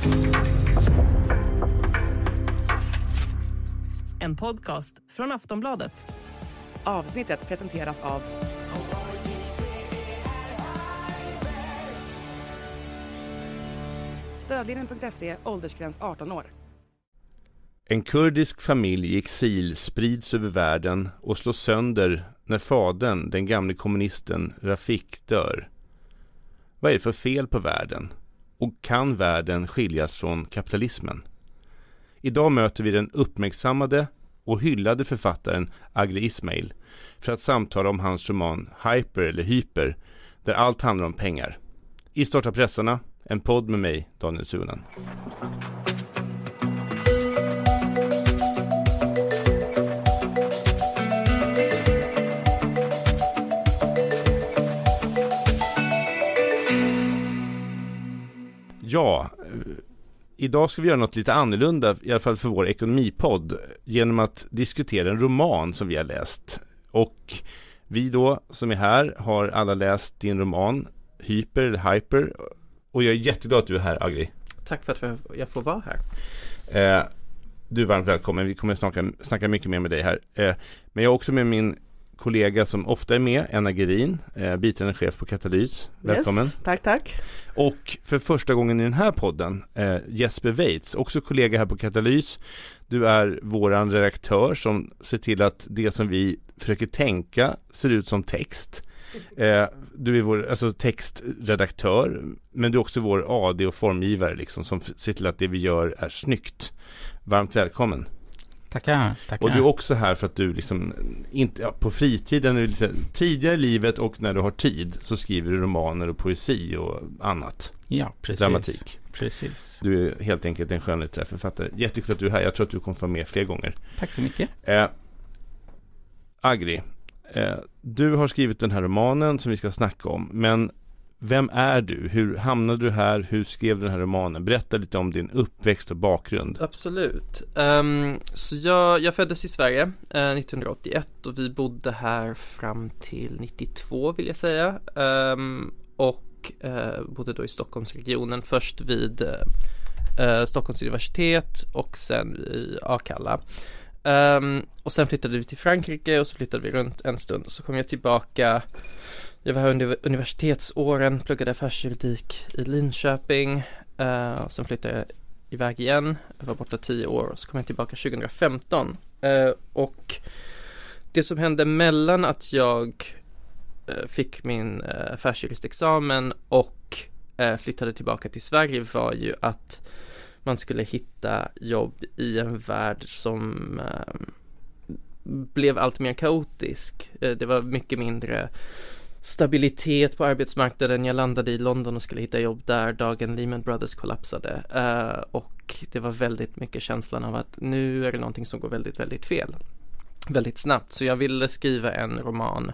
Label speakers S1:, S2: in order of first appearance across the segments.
S1: En podcast från Aftonbladet.
S2: Avsnittet presenteras av Stödlinjen.se, åldersgräns 18 år.
S3: En kurdisk familj i exil sprids över världen och slås sönder när fadern, den gamle kommunisten Rafik, dör. Vad är det för fel på världen? Och kan världen skiljas från kapitalismen? Idag möter vi den uppmärksammade och hyllade författaren Agri Ismail för att samtala om hans roman Hyper eller Hyper, där allt handlar om pengar. I Starta pressarna, en podd med mig, Daniel Suhonen. Ja, idag ska vi göra något lite annorlunda, i alla fall för vår ekonomipodd, genom att diskutera en roman som vi har läst. Och vi då, som är här, har alla läst din roman Hyper eller Hyper. Och jag är jätteglad att du är här, Agri.
S4: Tack för att jag får vara här.
S3: Du är varmt välkommen. Vi kommer snacka mycket mer med dig här. Men jag är också med min kollega som ofta är med, Anna Gerin, biträdande chef på Katalys. Välkommen.
S5: Yes, tack.
S3: Och för första gången i den här podden, Jesper Weitz, också kollega här på Katalys. Du är våran redaktör som ser till att det som vi försöker tänka ser ut som text. Du är vår textredaktör, men du är också vår AD och formgivare liksom, som ser till att det vi gör är snyggt. Varmt välkommen.
S6: Tackar.
S3: Och du är också här för att du liksom inte, på fritiden, lite tidigare i livet och när du har tid så skriver du romaner och poesi och annat.
S6: Ja, precis.
S3: Dramatik.
S6: Precis.
S3: Du är helt enkelt en skönlitterär författare. Jättekul att du är här. Jag tror att du kommer få med fler gånger.
S6: Tack så mycket.
S3: Agri, du har skrivit den här romanen som vi ska snacka om, men vem är du? Hur hamnade du här? Hur skrev du den här romanen? Berätta lite om din uppväxt och bakgrund.
S4: Absolut. Så jag föddes i Sverige 1981 och vi bodde här fram till 92 vill jag säga. Och bodde då i Stockholmsregionen, först vid Stockholms universitet och sen i Akalla. Och sen flyttade vi till Frankrike och så flyttade vi runt en stund och så kom jag tillbaka. Jag var här under universitetsåren, pluggade affärsjuridik i Linköping. Sen flyttade jag iväg igen. Jag var borta 10 år och så kom jag tillbaka 2015. Och det som hände mellan att jag fick min affärsjuristexamen och flyttade tillbaka till Sverige var ju att man skulle hitta jobb i en värld som blev allt mer kaotisk. Det var mycket mindre stabilitet på arbetsmarknaden. Jag landade i London och skulle hitta jobb där dagen Lehman Brothers kollapsade. Och det var väldigt mycket känslan av att nu är det någonting som går väldigt, väldigt fel. Väldigt snabbt. Så jag ville skriva en roman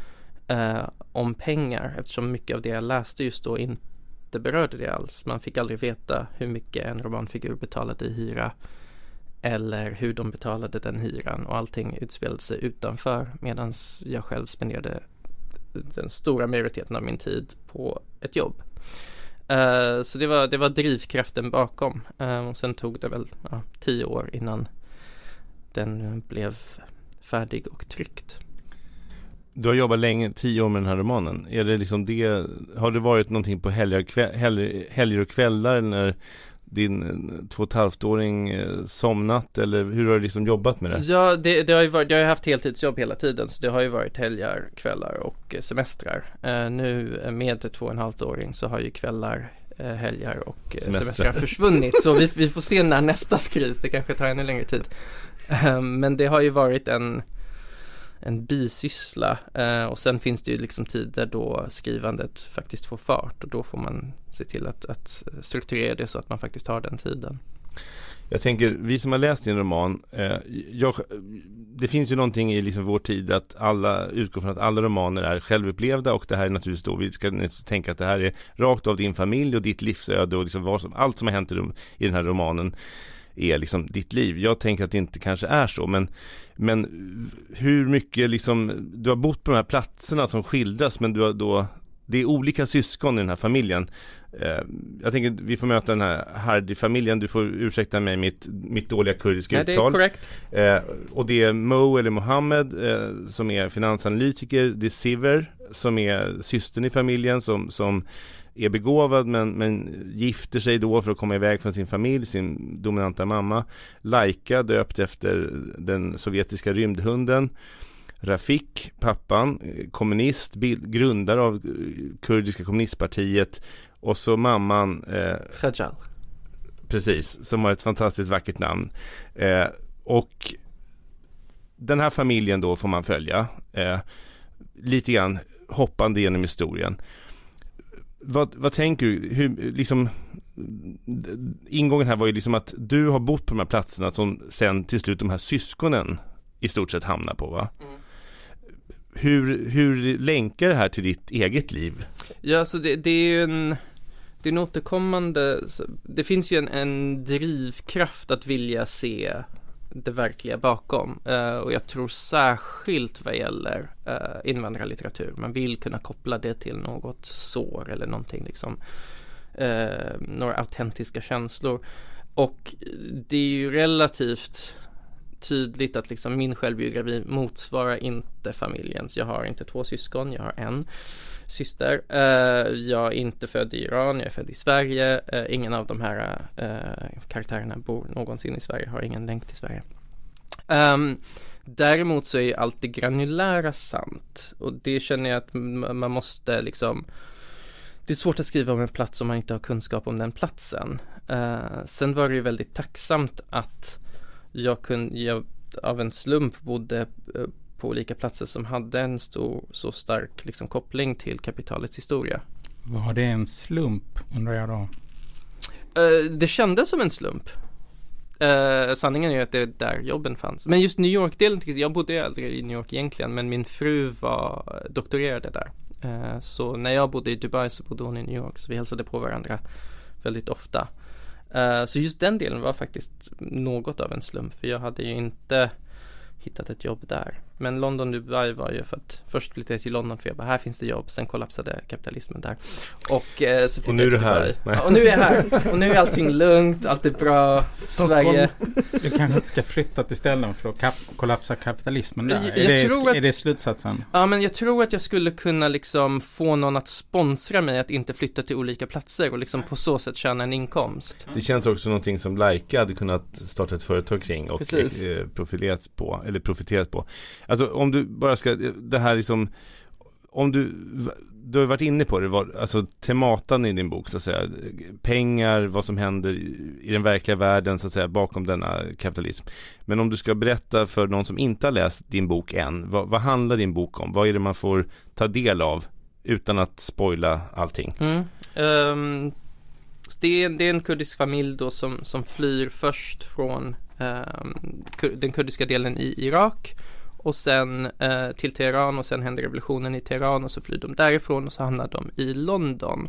S4: om pengar eftersom mycket av det jag läste just då inte berörde det alls. Man fick aldrig veta hur mycket en romanfigur betalade i hyra eller hur de betalade den hyran och allting utspelade sig utanför medan jag själv spenderade den stora majoriteten av min tid på ett jobb. Så det var drivkraften bakom. Och sen tog det väl 10 år innan den blev färdig och tryckt.
S3: Du har jobbat länge, 10 år med den här romanen. Är det liksom det, har det varit någonting på helger och kvällar när din 2,5-åring somnat, eller hur har du liksom jobbat med det?
S4: Ja, det har ju varit, jag har haft heltidsjobb hela tiden, så det har ju varit helger, kvällar och semestrar. Nu med 2,5-åring så har ju kvällar, helger och semestrar försvunnit, så vi får se när nästa skrivs, det kanske tar ännu längre tid. Men det har ju varit en bisyssla, och sen finns det ju liksom tider då skrivandet faktiskt får fart och då får man se till att strukturera det så att man faktiskt har den tiden.
S3: Jag tänker, vi som har läst din roman, det finns ju någonting i liksom vår tid att alla utgår från att alla romaner är självupplevda, och det här är naturligtvis då, vi ska tänka att det här är rakt av din familj och ditt livsöde och liksom allt som har hänt i den här romanen är liksom ditt liv. Jag tänker att det inte kanske är så, men hur mycket liksom, du har bott på de här platserna som skildras, men du har då det är olika syskon i den här familjen. Jag tänker vi får möta den här Hardy-familjen. Du får ursäkta mig mitt dåliga kurdiska uttal.
S4: Det är korrekt.
S3: Och det är Mo eller Mohammed som är finansanalytiker. Det är Siver som är systern i familjen som är begåvad men gifter sig då för att komma iväg från sin familj, sin dominanta mamma. Laika, döpt efter den sovjetiska rymdhunden. Rafik, pappan, kommunist, grundare av kurdiska kommunistpartiet, och så mamman
S4: Khajal.
S3: Precis, som har ett fantastiskt vackert namn. Och den här familjen då får man följa lite grann hoppande genom historien. Vad tänker du? Hur, liksom, ingången här var ju liksom att du har bott på de här platserna som sen till slut de här syskonen i stort sett hamnar på, va? Mm. Hur länkar det här till ditt eget liv? Ja, så det är ju en återkommande, det finns ju en drivkraft att vilja se det verkliga bakom, och jag tror särskilt vad gäller invandrarlitteratur, man vill kunna koppla det till något sår eller någonting liksom, några autentiska känslor, och det är ju relativt tydligt att liksom min självbiografi motsvarar inte familjens. Jag har inte 2 syskon, jag har en syster. Jag är inte född i Iran, jag är född i Sverige. Ingen av de här karaktärerna bor någonsin i Sverige, har ingen länk till Sverige. Däremot så är allt det granulära sant, och det känner jag att man måste liksom, det är svårt att skriva om en plats om man inte har kunskap om den platsen. Sen var det ju väldigt tacksamt att jag av en slump bodde på olika platser som hade en så stark liksom koppling till kapitalets historia.
S5: Var det en slump, undrar jag då?
S4: Det kändes som en slump. Sanningen är ju att det är där jobben fanns. Men just New York-delen, jag bodde aldrig i New York egentligen, men min fru doktorerade där. Så när jag bodde i Dubai så bodde hon i New York, så vi hälsade på varandra väldigt ofta. Så just den delen var faktiskt något av en slump, för jag hade ju inte hittat ett jobb där. Men London, Dubai var ju för att först flyttade jag till London för jag bara, här finns det jobb, sen kollapsade kapitalismen där. Och så flyttade jag till Dubai. Ja, och nu är jag här. Och nu är allting lugnt, allt är bra. Sverige.
S5: Du kanske inte ska flytta till ställen för att kollapsa kapitalismen där. Är det slutsatsen?
S4: Ja, men jag tror att jag skulle kunna liksom få någon att sponsra mig att inte flytta till olika platser och liksom på så sätt tjäna en inkomst.
S3: Det känns också någonting som Laika hade kunnat starta ett företag kring och profiterat på. Alltså om du bara ska, det här liksom, om du har varit inne på det, alltså tematan i din bok så att säga, pengar, vad som händer i den verkliga världen så att säga bakom denna kapitalism. Men om du ska berätta för någon som inte har läst din bok än, vad handlar din bok om? Vad är det man får ta del av utan att spoila allting?
S4: Det är en kurdisk familj då som flyr först från den kurdiska delen i Irak och sen till Teheran, och sen händer revolutionen i Teheran och så flyr de därifrån och så hamnar de i London.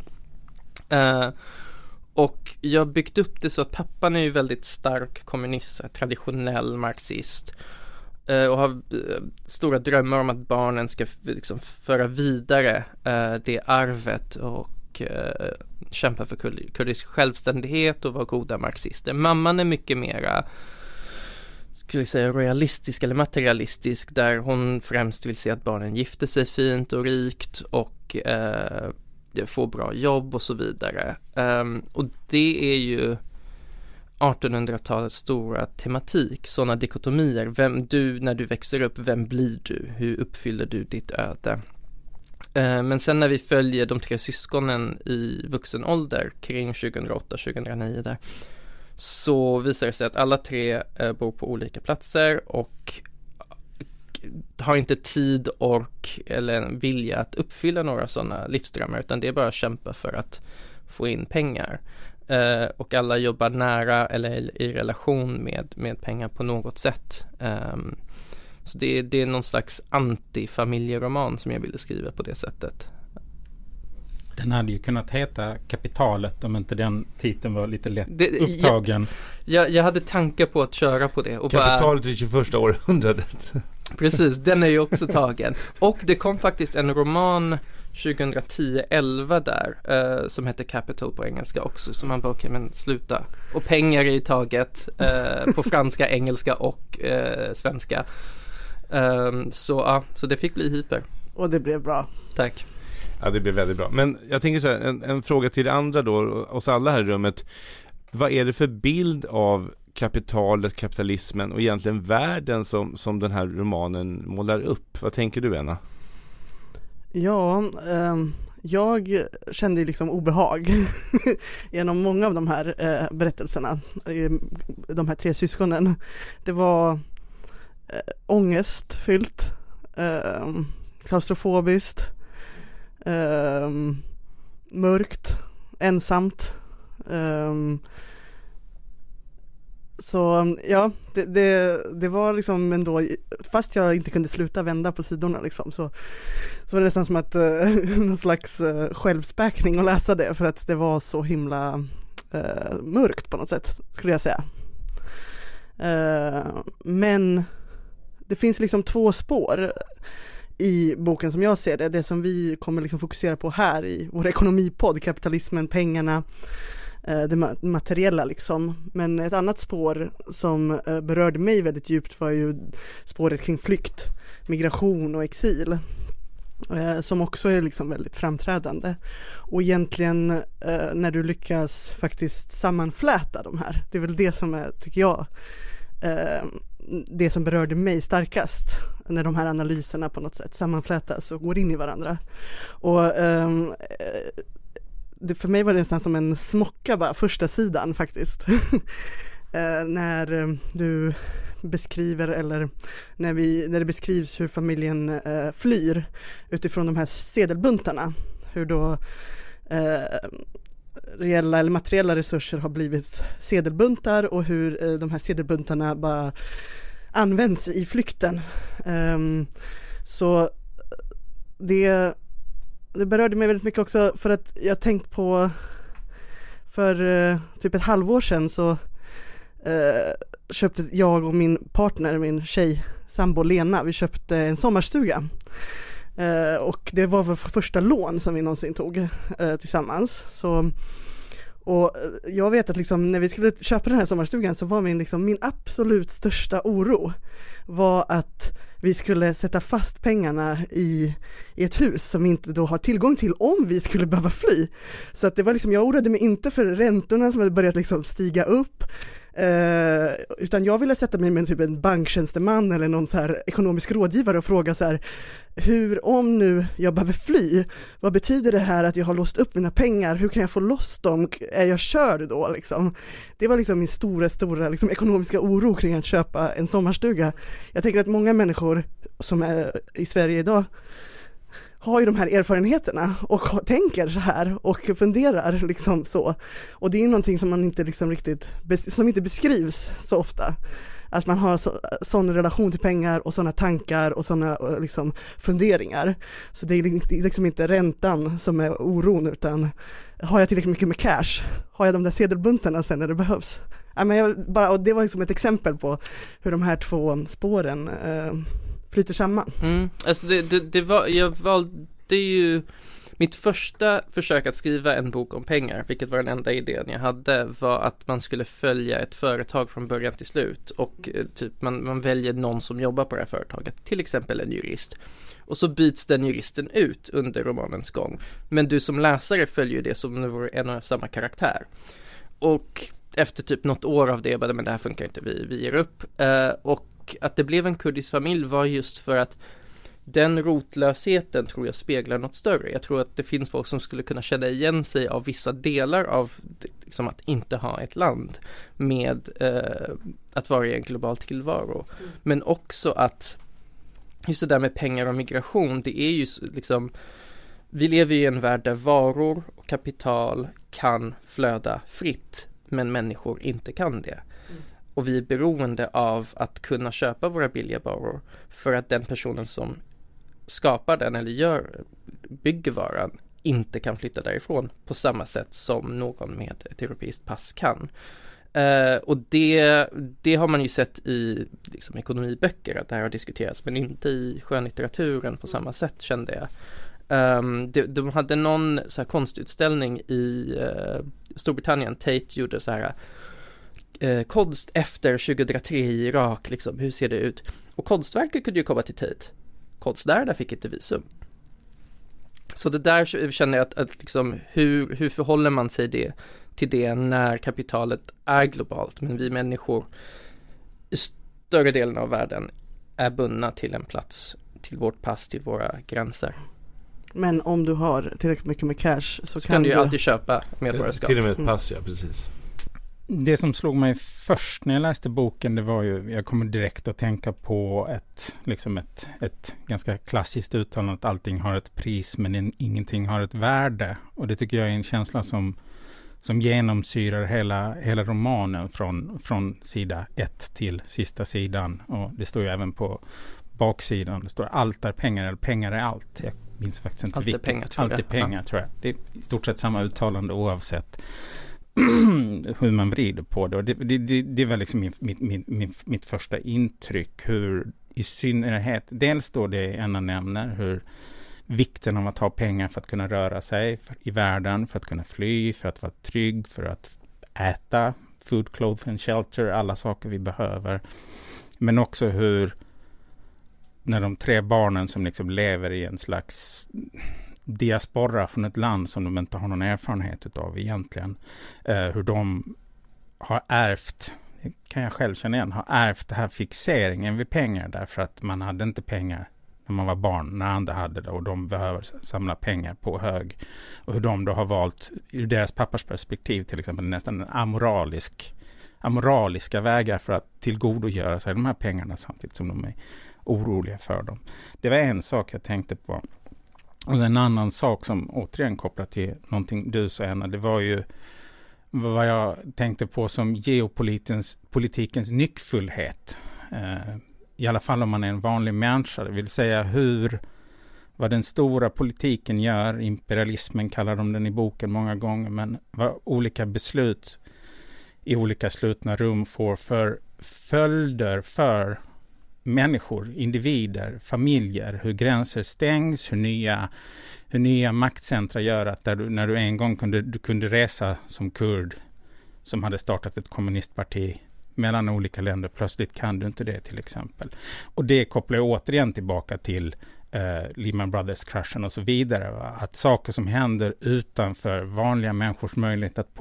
S4: Och jag har byggt upp det så att pappan är ju väldigt stark kommunist, traditionell marxist, och har stora drömmar om att barnen ska liksom föra vidare det arvet och kämpa för kurdisk självständighet och vara goda marxister. Mamman är mycket mera, skulle jag säga, realistisk eller materialistisk, där hon främst vill se att barnen gifter sig fint och rikt och får bra jobb och så vidare. Och det är ju 1800-talets stora tematik, sådana dikotomier. När du växer upp, vem blir du? Hur uppfyller du ditt öde? Men sen när vi följer de 3 syskonen i vuxen ålder kring 2008-2009 där, så visar det sig att alla 3 bor på olika platser och har inte tid, ork eller vilja att uppfylla några sådana livsdrömmar, utan det är bara att kämpa för att få in pengar. Och alla jobbar nära eller i relation med pengar på något sätt. Så det är någon slags antifamiljeroman som jag ville skriva på det sättet.
S5: Den hade ju kunnat heta Kapitalet om inte den titeln var lite lätt upptagen.
S4: Jag hade tankar på att köra på det. Och
S3: Kapitalet i 21 århundradet.
S4: Precis, den är ju också tagen. Och det kom faktiskt en roman 2010-11 där som heter Capital på engelska också, så man bara okej, men sluta. Och pengar är ju taget på franska, engelska och svenska. Så det fick bli Hyper.
S6: Och det blev bra.
S4: Tack.
S3: Ja, det blev väldigt bra. Men jag tänker så här, en fråga till andra då, oss alla här i rummet. Vad är det för bild av kapitalet, kapitalismen och egentligen världen som den här romanen målar upp? Vad tänker du, Anna?
S6: Ja, jag kände ju liksom obehag genom många av de här berättelserna, de här 3 syskonen. Det var ångestfyllt, klaustrofobiskt, mörkt, ensamt. Så ja, det var liksom ändå, fast jag inte kunde sluta vända på sidorna liksom, så var det nästan som att någon slags självspäkning att läsa det, för att det var så himla mörkt på något sätt, skulle jag säga. Men det finns liksom 2 spår i boken som jag ser det som vi kommer liksom fokusera på här i vår ekonomipodd, kapitalismen, pengarna, det materiella liksom. Men ett annat spår som berörde mig väldigt djupt var ju spåret kring flykt, migration och exil, som också är liksom väldigt framträdande. Och egentligen när du lyckas faktiskt sammanfläta de här, det är väl det som är, tycker jag, det som berörde mig starkast, när de här analyserna på något sätt sammanflätas och går in i varandra. Och det, för mig var det nästan som en smocka bara, första sidan faktiskt. När du beskriver, eller när det beskrivs hur familjen flyr utifrån de här sedelbuntarna, hur då reella eller materiella resurser har blivit sedelbuntar och hur de här sedelbuntarna bara används i flykten. Så det berörde mig väldigt mycket också, för att jag tänkt på, för typ ett halvår sedan så köpte jag och min partner, min tjej, sambo Lena, vi köpte en sommarstuga. Och det var vår första lån som vi någonsin tog tillsammans. Och jag vet att liksom, när vi skulle köpa den här sommarstugan så var min absolut största oro var att vi skulle sätta fast pengarna i ett hus som vi inte då har tillgång till om vi skulle behöva fly. Så att det var liksom, jag oroade mig inte för räntorna som hade börjat liksom stiga upp, utan jag ville sätta mig med typ en banktjänsteman eller någon så här ekonomisk rådgivare och fråga så här, om nu jag behöver fly, vad betyder det här att jag har låst upp mina pengar, hur kan jag få loss dem, är jag körd då liksom? Det var liksom min stora liksom ekonomiska oro kring att köpa en sommarstuga. Jag tänker att många människor som är i Sverige idag har ju de här erfarenheterna och tänker så här och funderar liksom så. Och det är ju någonting som man inte liksom riktigt, som inte beskrivs så ofta. Att man har sån relation till pengar och sådana tankar och sådana liksom funderingar. Så det är liksom inte räntan som är oron, utan har jag tillräckligt mycket med cash? Har jag de där sedelbuntarna sen när det behövs? Och det var liksom ett exempel på hur de här 2 spåren flyter samman.
S4: Alltså jag valde ju mitt första försök att skriva en bok om pengar, vilket var den enda idén jag hade, var att man skulle följa ett företag från början till slut och typ man väljer någon som jobbar på det här företaget, till exempel en jurist. Och så byts den juristen ut under romanens gång. Men du som läsare följer det som om det vore en och samma karaktär. Och efter typ något år av det, men det här funkar inte, vi ger upp. Och att det blev en kurdisk familj var just för att den rotlösheten tror jag speglar något större. Jag tror att det finns folk som skulle kunna känna igen sig av vissa delar av liksom att inte ha ett land med att vara i en global tillvaro. Men också att just det där med pengar och migration, det är ju liksom, vi lever i en värld där varor och kapital kan flöda fritt, men människor inte kan det. Och vi är beroende av att kunna köpa våra billiga varor för att den personen som skapar den eller bygger varan inte kan flytta därifrån på samma sätt som någon med ett europeiskt pass kan. Och det har man ju sett i liksom, ekonomiböcker att det här har diskuterats, men inte i skönlitteraturen på samma sätt, kände jag. De hade någon så här konstutställning i Storbritannien. Tate gjorde så här konst efter 2003 i Irak, liksom, hur ser det ut? Och konstverket kunde ju komma till Tate. Konst där fick inte visum. Så det där känner jag att liksom, hur förhåller man sig till det när kapitalet är globalt, men vi människor i större delen av världen är bundna till en plats, till vårt pass, till våra gränser.
S6: Men om du har tillräckligt mycket med cash så
S4: kan du ju alltid köpa medborgarskap.
S3: Till och med ett pass, ja, precis.
S5: Det som slog mig först när jag läste boken, det var ju, jag kommer direkt att tänka på ett ganska klassiskt uttalande att allting har ett pris men ingenting har ett värde. Och det tycker jag är en känsla som genomsyrar hela romanen från sida 1 till sista sidan. Och det står ju även på baksidan, det står allt är pengar eller pengar är allt. Jag minns faktiskt inte
S4: vilket. Allt är pengar,
S5: tror jag. Det är i stort sett samma uttalande oavsett hur man vrider på det. Och det var liksom mitt första intryck, hur i synnerhet, dels då det Anna nämner, hur vikten av att ha pengar för att kunna röra sig i världen, för att kunna fly, för att vara trygg, för att äta, food, clothes and shelter, alla saker vi behöver. Men också hur när de 3 barnen som liksom lever i en slags diaspora från ett land som de inte har någon erfarenhet utav egentligen, hur de har ärvt, det kan jag själv känna igen, har ärvt det här fixeringen vid pengar därför att man hade inte pengar när man var barn, när andra hade det, och de behöver samla pengar på hög. Och hur de då har valt, ur deras pappas perspektiv till exempel, nästan amoraliska vägar för att tillgodogöra sig de här pengarna samtidigt som de är oroliga för dem. Det var en sak jag tänkte på. Och en annan sak som återigen kopplat till någonting du sa, Anna, det var ju vad jag tänkte på som geopolitikens nyckfullhet. I alla fall om man är en vanlig människa. Det vill säga vad den stora politiken gör, imperialismen kallar de den i boken många gånger, men vad olika beslut i olika slutna rum får för följder för människor, individer, familjer, hur gränser stängs, hur nya maktcentra gör att när du en gång kunde resa som kurd som hade startat ett kommunistparti mellan olika länder, plötsligt kan du inte det till exempel. Och det kopplar återigen tillbaka till Lehman Brothers-kraschen och så vidare. Va? Att saker som händer utanför vanliga människors möjlighet att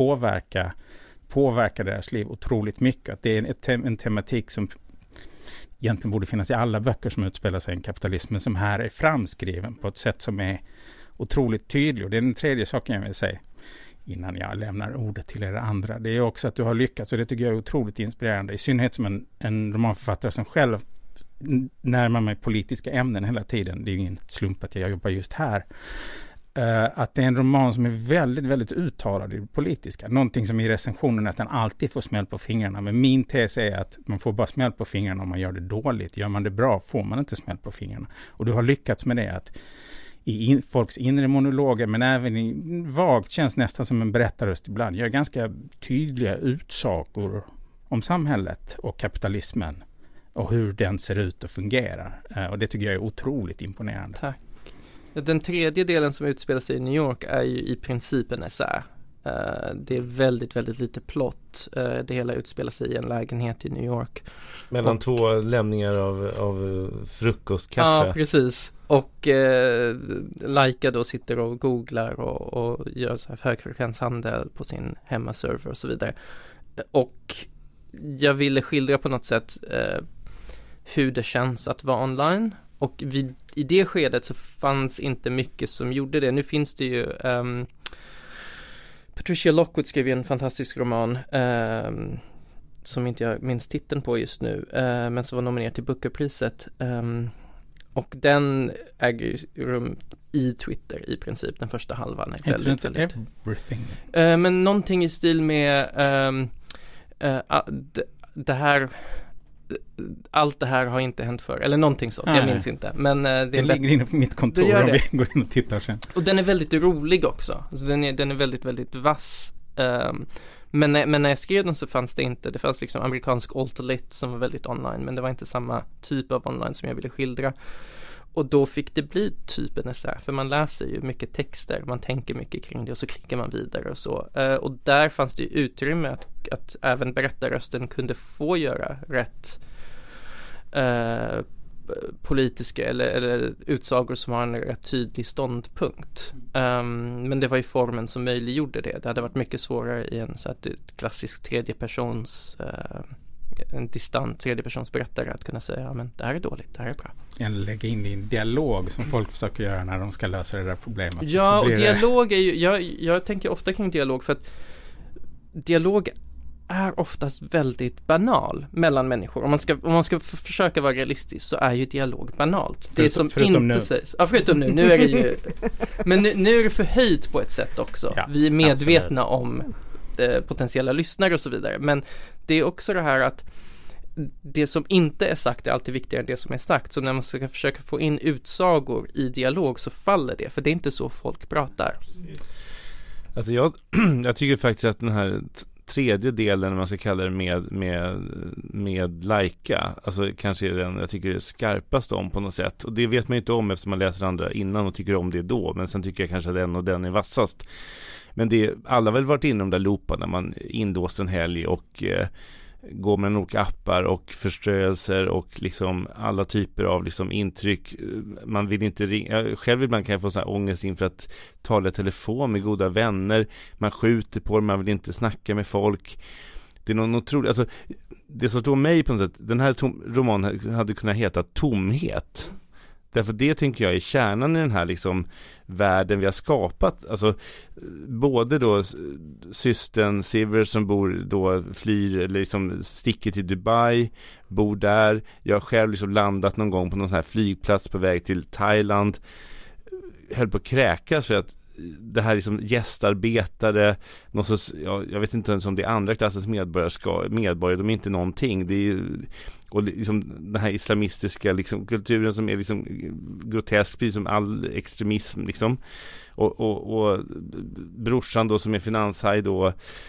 S5: påverka deras liv otroligt mycket. Att det är en tematik som egentligen borde finnas i alla böcker som utspelar sig i en kapitalism, som här är framskriven på ett sätt som är otroligt tydlig. Och det är den tredje saken jag vill säga innan jag lämnar ordet till er andra. Det är också att du har lyckats, och det tycker jag är otroligt inspirerande. I synnerhet som en romanförfattare som själv närmar mig politiska ämnen hela tiden. Det är ingen slump att jag jobbar just här. Att det är en roman som är väldigt, väldigt uttalad i det politiska. Någonting som i recensionen nästan alltid får smäll på fingrarna. Men min tes är att man får bara smäll på fingrarna om man gör det dåligt. Gör man det bra får man inte smäll på fingrarna. Och du har lyckats med det, att i folks inre monologer, men även i vagt, känns nästan som en berättarröst ibland, gör ganska tydliga utsagor om samhället och kapitalismen och hur den ser ut och fungerar. Och det tycker jag är otroligt imponerande.
S4: Tack. Den tredje delen som utspelar sig i New York är ju i princip en essä. Det är väldigt, väldigt lite plott. Det hela utspelar sig i en lägenhet i New York.
S3: Mellan 2 lämningar av frukostkaffe.
S4: Ja, precis. Och Laika då sitter och googlar och gör så här högfrekvenshandel på sin hemmaserver och så vidare. Och jag ville skildra på något sätt hur det känns att vara online. Och i det skedet så fanns inte mycket som gjorde det. Nu finns det ju Patricia Lockwood skrev en fantastisk roman som inte jag minns titeln på just nu, men som var nominerad till Bookerpriset. Och den äger rum i Twitter i princip, den första halvan.
S5: Heter det inte Everything?
S4: Men någonting i stil med det här... Allt det här har inte hänt för, eller någonting sånt, jag minns inte. Men det
S5: ligger inne på mitt kontor om vi går in och tittar sen.
S4: Och den är väldigt rolig också. Alltså den är väldigt, väldigt vass. Men när jag skrev den så fanns det fanns liksom amerikansk alt-lit som var väldigt online, men det var inte samma typ av online som jag ville skildra. Och då fick det bli typ en essä, för man läser ju mycket texter, man tänker mycket kring det och så klickar man vidare och så. Och där fanns det ju utrymme att även berättarrösten kunde få göra rätt politiska eller utsagor som har en rätt tydlig ståndpunkt. Men det var ju formen som möjliggjorde det. Det hade varit mycket svårare i en så att klassisk en distant tredjepersons berättare att kunna säga, ja men det här är dåligt, det här är bra.
S5: Eller lägga in i en dialog som folk försöker göra när de ska lösa det där problemet.
S4: Ja, och dialog är ju, jag tänker ofta kring dialog, för att dialog är oftast väldigt banal mellan människor. Om man ska försöka vara realistisk så är ju dialog banalt. Det som inte sägs. Ja, förutom nu. Nu är det ju men nu är det förhöjt på ett sätt också. Ja, vi är medvetna om potentiella lyssnare och så vidare. Men det är också det här att det som inte är sagt är alltid viktigare än det som är sagt. Så när man ska försöka få in utsagor i dialog så faller det. För det är inte så folk pratar.
S3: Alltså jag tycker faktiskt att den här tredje delen, man ska kalla det med lajka, alltså kanske är den jag tycker är skarpast om på något sätt, och det vet man ju inte om eftersom man läser andra innan och tycker om det då, men sen tycker jag kanske att den och den är vassast. Men alla har väl varit inom de där looparna när man indåst en helg och går med olika appar och förströelser och liksom alla typer av liksom intryck. Man vill inte ringa. Själv ibland kan jag få sån här ångest inför att tala i telefon med goda vänner. Man skjuter på det, man vill inte snacka med folk. Det är någon otroligt, alltså det som står mig på något sätt, den här romanen hade kunnat heta Tomhet. Därför det tänker jag är kärnan i den här liksom världen vi har skapat. Alltså både då systern Sivers som flyr eller liksom sticker till Dubai, bor där. Jag har själv liksom landat någon gång på någon sån här flygplats på väg till Thailand. Höll på att kräkas för att det här liksom gästarbetare, någon sorts, jag vet inte ens om det är andra klassens medborgare, de är inte någonting. Det är ju, och liksom den här islamistiska liksom kulturen som är liksom grotesk, precis som all extremism liksom. Och brorsan då som är finanshaj då,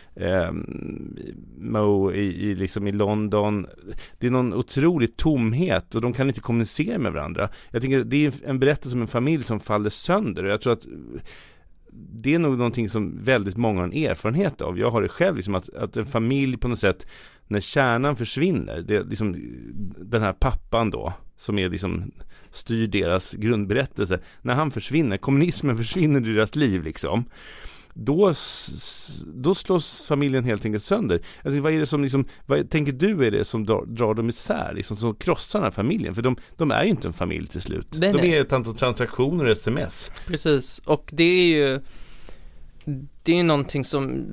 S3: Mo liksom i London. Det är någon otrolig tomhet och de kan inte kommunicera med varandra. Jag tänker det är en berättelse om en familj som faller sönder, och jag tror att det är nog någonting som väldigt många har en erfarenhet av. Jag har det själv liksom att en familj på något sätt, när kärnan försvinner, det är liksom den här pappan då som är liksom styr deras grundberättelse, när han försvinner, kommunismen försvinner i deras liv liksom, då slås familjen helt enkelt sönder. Alltså, vad är det som liksom, vad tänker du är det som drar dem isär liksom, som krossar den här familjen? För de är ju inte en familj till slut. De är ett antal transaktioner och sms.
S4: Precis, och det är någonting som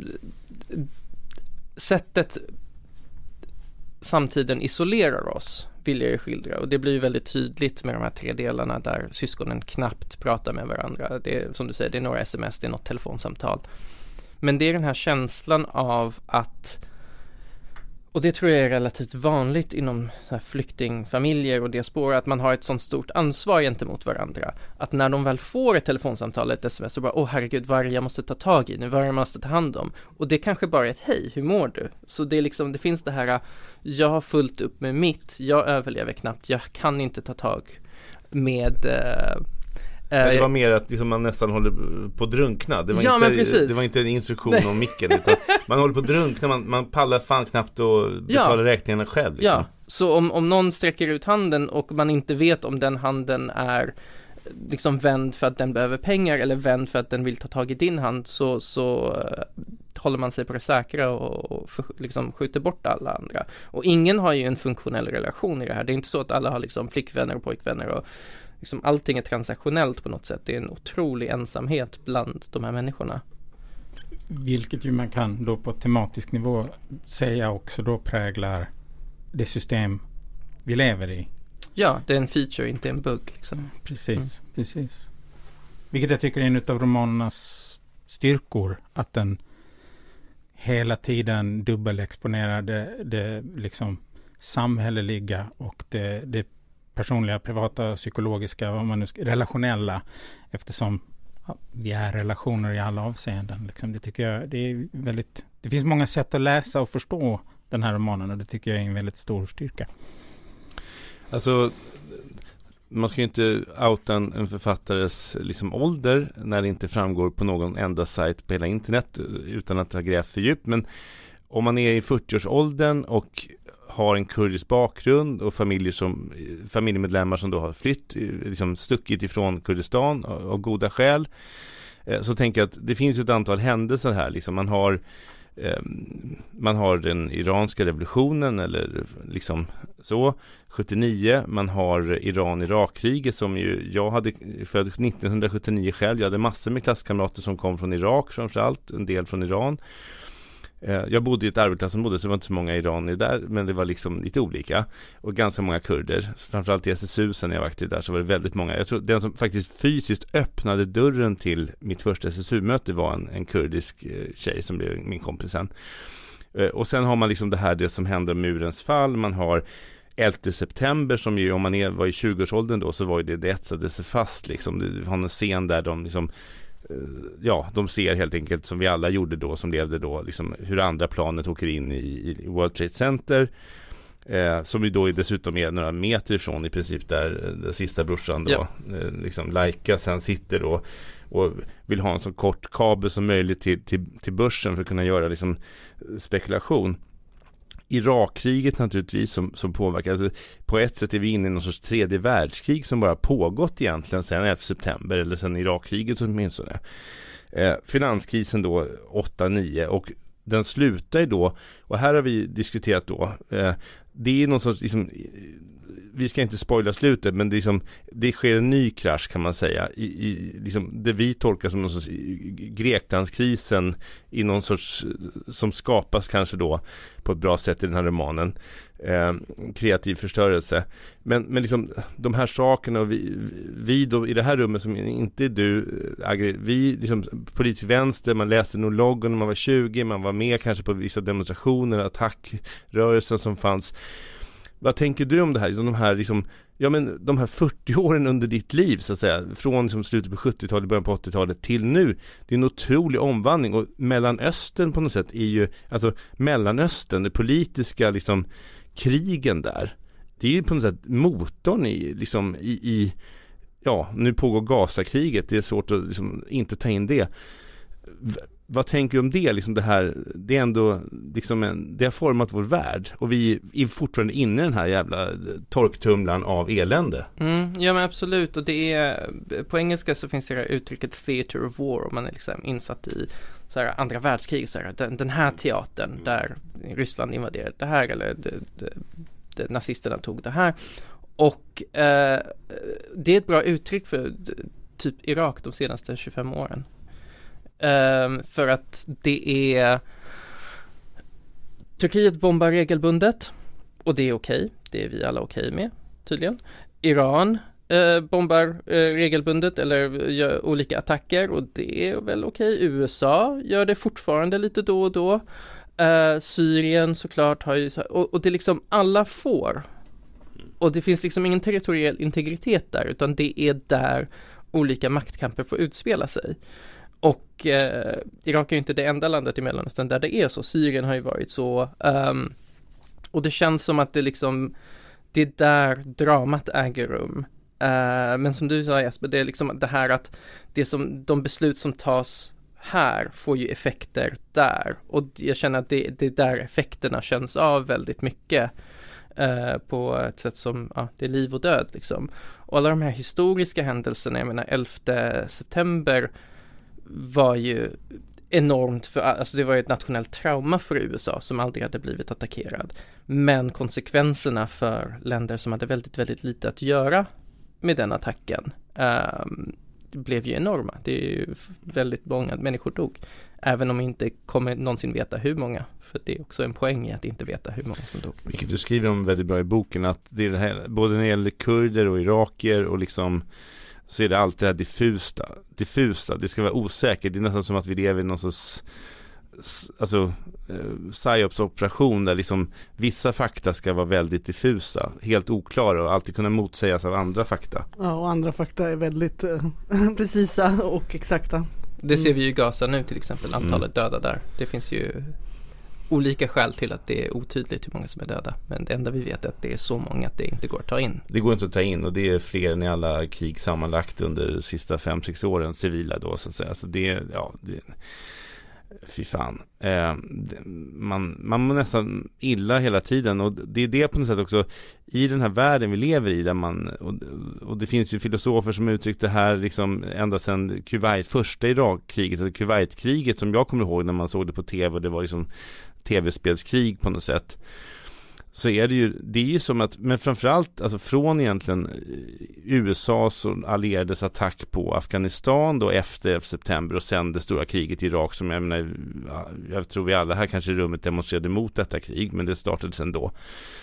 S4: sättet samtiden isolerar oss vill jag skildra, och det blir ju väldigt tydligt med de här tre delarna där syskonen knappt pratar med varandra. Det är, som du säger, det är några sms, det är något telefonsamtal. Men det är den här känslan av att, och det tror jag är relativt vanligt inom så här flyktingfamiljer och diaspora, att man har ett sånt stort ansvar gentemot varandra. Att när de väl får ett telefonsamtal, ett sms, så bara, herregud, vad är det jag måste ta tag i nu? Vad är det jag måste ta hand om? Och det kanske bara är ett hej, hur mår du? Så det är liksom, det finns det här, jag har fullt upp med mitt, jag överlever knappt, jag kan inte ta tag med...
S3: det var mer att liksom man nästan håller på att drunkna. Det var inte en instruktion om micken, utan man håller på att drunkna, man pallar fan knappt att betala räkningarna själv liksom. Ja,
S4: så om någon sträcker ut handen och man inte vet om den handen är liksom vänd för att den behöver pengar eller vänd för att den vill ta tag i din hand, så håller man sig på det säkra och liksom skjuter bort alla andra. Och ingen har ju en funktionell relation i det här. Det är inte så att alla har liksom flickvänner och pojkvänner och liksom allting är transaktionellt på något sätt. Det är en otrolig ensamhet bland de här människorna.
S5: Vilket ju man kan då på tematisk nivå säga också då präglar det system vi lever i.
S4: Ja, det är en feature, inte en bugg liksom.
S5: Precis. Vilket jag tycker är en av romanernas styrkor, att den hela tiden dubbelexponerar det liksom samhälleliga och det personliga, privata, psykologiska, relationella, eftersom vi är relationer i alla avseenden. Liksom. Det tycker jag, det är väldigt, det finns många sätt att läsa och förstå den här romanen, och det tycker jag är en väldigt stor styrka.
S3: Alltså, man ska ju inte outa en författares liksom ålder när det inte framgår på någon enda sajt på hela internet utan att ha grävt för djupt. Men om man är i 40-årsåldern och har en kurdisk bakgrund och familjemedlemmar som då har flytt, liksom stuckit ifrån Kurdistan av goda skäl, så tänker jag att det finns ett antal händelser här. Liksom man har den iranska revolutionen eller liksom så 79, man har Iran-Irak-kriget som ju jag hade född 1979 själv. Jag hade massor med klasskamrater som kom från Irak framförallt, en del från Iran. Jag bodde i ett arbetarklassområde så det var inte så många iranier där, men det var liksom lite olika och ganska många kurder, framförallt i SSU sen jag var aktiv där så var det väldigt många. Jag tror den som faktiskt fysiskt öppnade dörren till mitt första SSU-möte var en kurdisk tjej som blev min kompis sen. Och sen har man liksom det som hände murens fall, man har 11 september som ju, om man var i 20-årsåldern då, så var ju det etsade sig fast liksom. Det har en scen där de liksom de ser helt enkelt som vi alla gjorde då som levde då liksom hur andra planet åker in i World Trade Center som ju då dessutom är några meter ifrån i princip där den sista brorsan då liksom Laika sen sitter då och vill ha en så kort kabel som möjligt till börsen för att kunna göra liksom spekulation. Irakkriget naturligtvis som påverkar. Alltså, på ett sätt är vi inne i någon sorts tredje världskrig som bara pågått egentligen sedan 11 september eller sedan Irakkriget åtminstone. Finanskrisen då 8-9 och den slutar ju då, och här har vi diskuterat då, det är någon sorts liksom, vi ska inte spoila slutet, men det sker en ny krasch kan man säga i liksom det vi tolkar som någon sorts Greklandskrisen i någon sorts som skapas kanske då på ett bra sätt i den här romanen, kreativ förstörelse, men liksom de här sakerna och vi då i det här rummet som inte är du, vi liksom politisk vänster, man läste Nologon när man var 20, man var med kanske på vissa demonstrationer, attackrörelsen som fanns. Vad tänker du om det här? De här 40 åren under ditt liv så att säga, från liksom slutet på 70-talet, början på 80-talet till nu. Det är en otrolig omvandling och Mellanöstern på något sätt är ju, alltså Mellanöstern, det politiska liksom krigen där. Det är ju på något sätt motorn i nu pågår Gaza-kriget. Det är svårt att liksom inte ta in det. Vad tänker du om det? Liksom det här, det är ändå liksom det har format vår värld och vi är fortfarande inne i den här jävla torktumlan av elände.
S4: Ja men absolut, och det är på engelska så finns det här uttrycket theater of war, och man är liksom insatt i så här andra världskrig, så här, den här teatern där Ryssland invaderade det här eller det nazisterna tog det här, och det är ett bra uttryck för typ Irak de senaste 25 åren. För att det är Turkiet bombar regelbundet och det är okej. Det är vi alla okej med tydligen. Iran bombar regelbundet eller gör olika attacker och det är väl okej. USA gör det fortfarande lite då och då. Syrien såklart har ju och det är liksom alla får. Och det finns liksom ingen territoriell integritet där, utan det är där olika maktkamper får utspela sig. Och Irak är ju inte det enda landet i Mellanöstern där det är så. Syrien har ju varit så. Och det känns som att det är där dramat äger rum. Men som du sa Jesper, det är liksom det här att de beslut som tas här får ju effekter där. Och jag känner att det är där effekterna känns av väldigt mycket. På ett sätt som, det är liv och död liksom. Och alla de här historiska händelserna, jag menar 11 september var ju enormt alltså det var ju ett nationellt trauma för USA som aldrig hade blivit attackerad. Men konsekvenserna för länder som hade väldigt, väldigt lite att göra med den attacken blev ju enorma. Det är ju väldigt många människor dog. Även om vi inte kommer någonsin veta hur många. För det är också en poäng i att inte veta hur många som dog.
S3: Vilket du skriver om väldigt bra i boken, att det är det här, både när det gäller kurder och irakier och liksom, så är det alltid det här diffusa. Det ska vara osäkert. Det är nästan som att vi lever i någon sorts psyops-operation där liksom vissa fakta ska vara väldigt diffusa, helt oklara och alltid kunna motsägas av andra fakta.
S6: Ja, och andra fakta är väldigt precisa och exakta.
S4: Det ser vi ju i Gaza nu till exempel, antalet döda där. Det finns ju olika skäl till att det är otydligt hur många som är döda. Men det enda vi vet är att det är så många att det inte går att ta in.
S3: Det går inte att ta in, och det är fler än i alla krig sammanlagt under de sista 5-6 åren, civila då så att säga. Så fy fan. Man mår nästan illa hela tiden, och det är det på något sätt också i den här världen vi lever i, där och det finns ju filosofer som uttryckt det här liksom ända sedan första Irakkriget eller Kuwaitkriget, som jag kommer ihåg när man såg det på tv, och det var liksom tv-spelskrig på något sätt. Så är det är ju som att, men framförallt alltså från egentligen USAs och allierades attack på Afghanistan då efter september, och sen det stora kriget i Irak, som jag tror vi alla här kanske i rummet demonstrerade mot detta krig, men det startade sen då.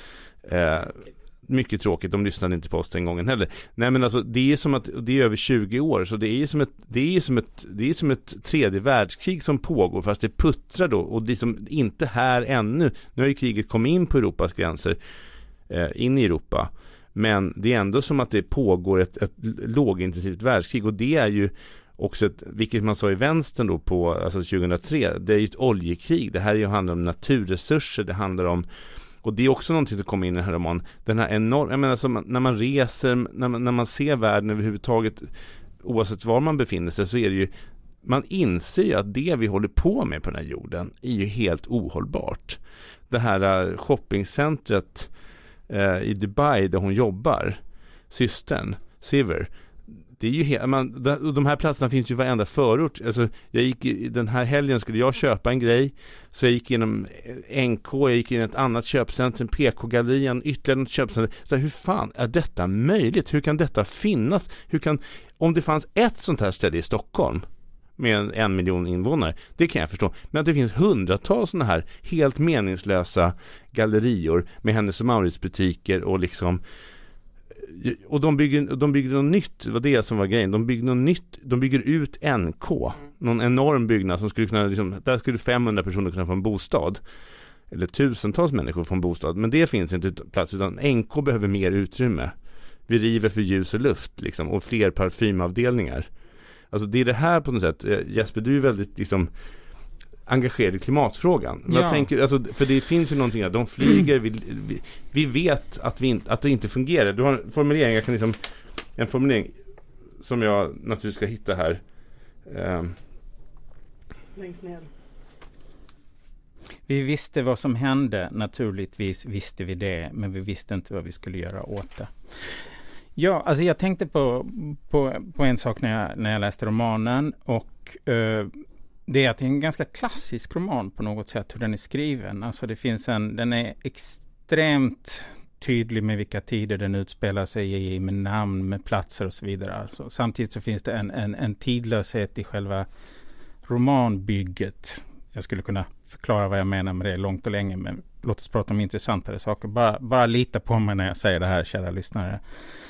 S3: Mycket tråkigt, de lyssnade inte på oss den gången heller. Nej, men alltså det är som att det är över 20 år, så det är som ett tredje världskrig som pågår, fast det puttrar då, och det är som inte här ännu. Nu har ju kriget kommit in på Europas gränser, in i Europa, men det är ändå som att det pågår ett lågintensivt världskrig, och det är ju också vilket man sa i vänstern då på 2003, det är ju ett oljekrig. Det här handlar om naturresurser, det handlar om, och det är också någonting som kommer in i den här romanen. Den här enorma, jag menar, alltså, när man reser, när man ser världen överhuvudtaget, oavsett var man befinner sig, så är det ju, man inser ju att det vi håller på med på den här jorden är ju helt ohållbart. Det här shoppingcentret i Dubai där hon jobbar, systern, Siver, det är ju de här platserna finns ju i varenda förort. Alltså, den här helgen skulle jag köpa en grej, så jag gick genom NK, jag gick in i ett annat köpcentrum, PK-gallerian, ytterligare ett köpcentrum. Så hur fan är detta möjligt? Hur kan detta finnas? Om det fanns ett sånt här ställe i Stockholm med 1 miljon invånare, det kan jag förstå. Men att det finns hundratals såna här helt meningslösa gallerior med Hennes & Mauritz-butiker och liksom, och de bygger något nytt, det var det som var grejen. De bygger något nytt, de bygger ut NK, någon enorm byggnad som skulle kunna liksom, där skulle 500 personer kunna få en bostad, eller tusentals människor få en bostad, men det finns inte plats, utan NK behöver mer utrymme. Vi river för ljus och luft liksom, och fler parfymavdelningar. Alltså det är det här på något sätt. Jesper, du är väldigt liksom engagerad i klimatfrågan. Men jag tänker, alltså, för det finns ju någonting att de flyger, vi vet att det inte fungerar. Du har en formulering, jag kan liksom, en formulering som jag naturligtvis ska hitta här.
S6: Längst ner.
S5: Vi visste vad som hände, naturligtvis visste vi det, men vi visste inte vad vi skulle göra åt det. Ja, alltså jag tänkte på en sak när jag läste romanen, och det är att det är en ganska klassisk roman på något sätt, hur den är skriven. Alltså den är extremt tydlig med vilka tider den utspelar sig i, med namn, med platser och så vidare. Alltså, samtidigt så finns det en tidlöshet i själva romanbygget. Jag skulle kunna förklara vad jag menar med det långt och länge, men låt oss prata om intressantare saker. Bara lita på mig när jag säger det här, kära lyssnare.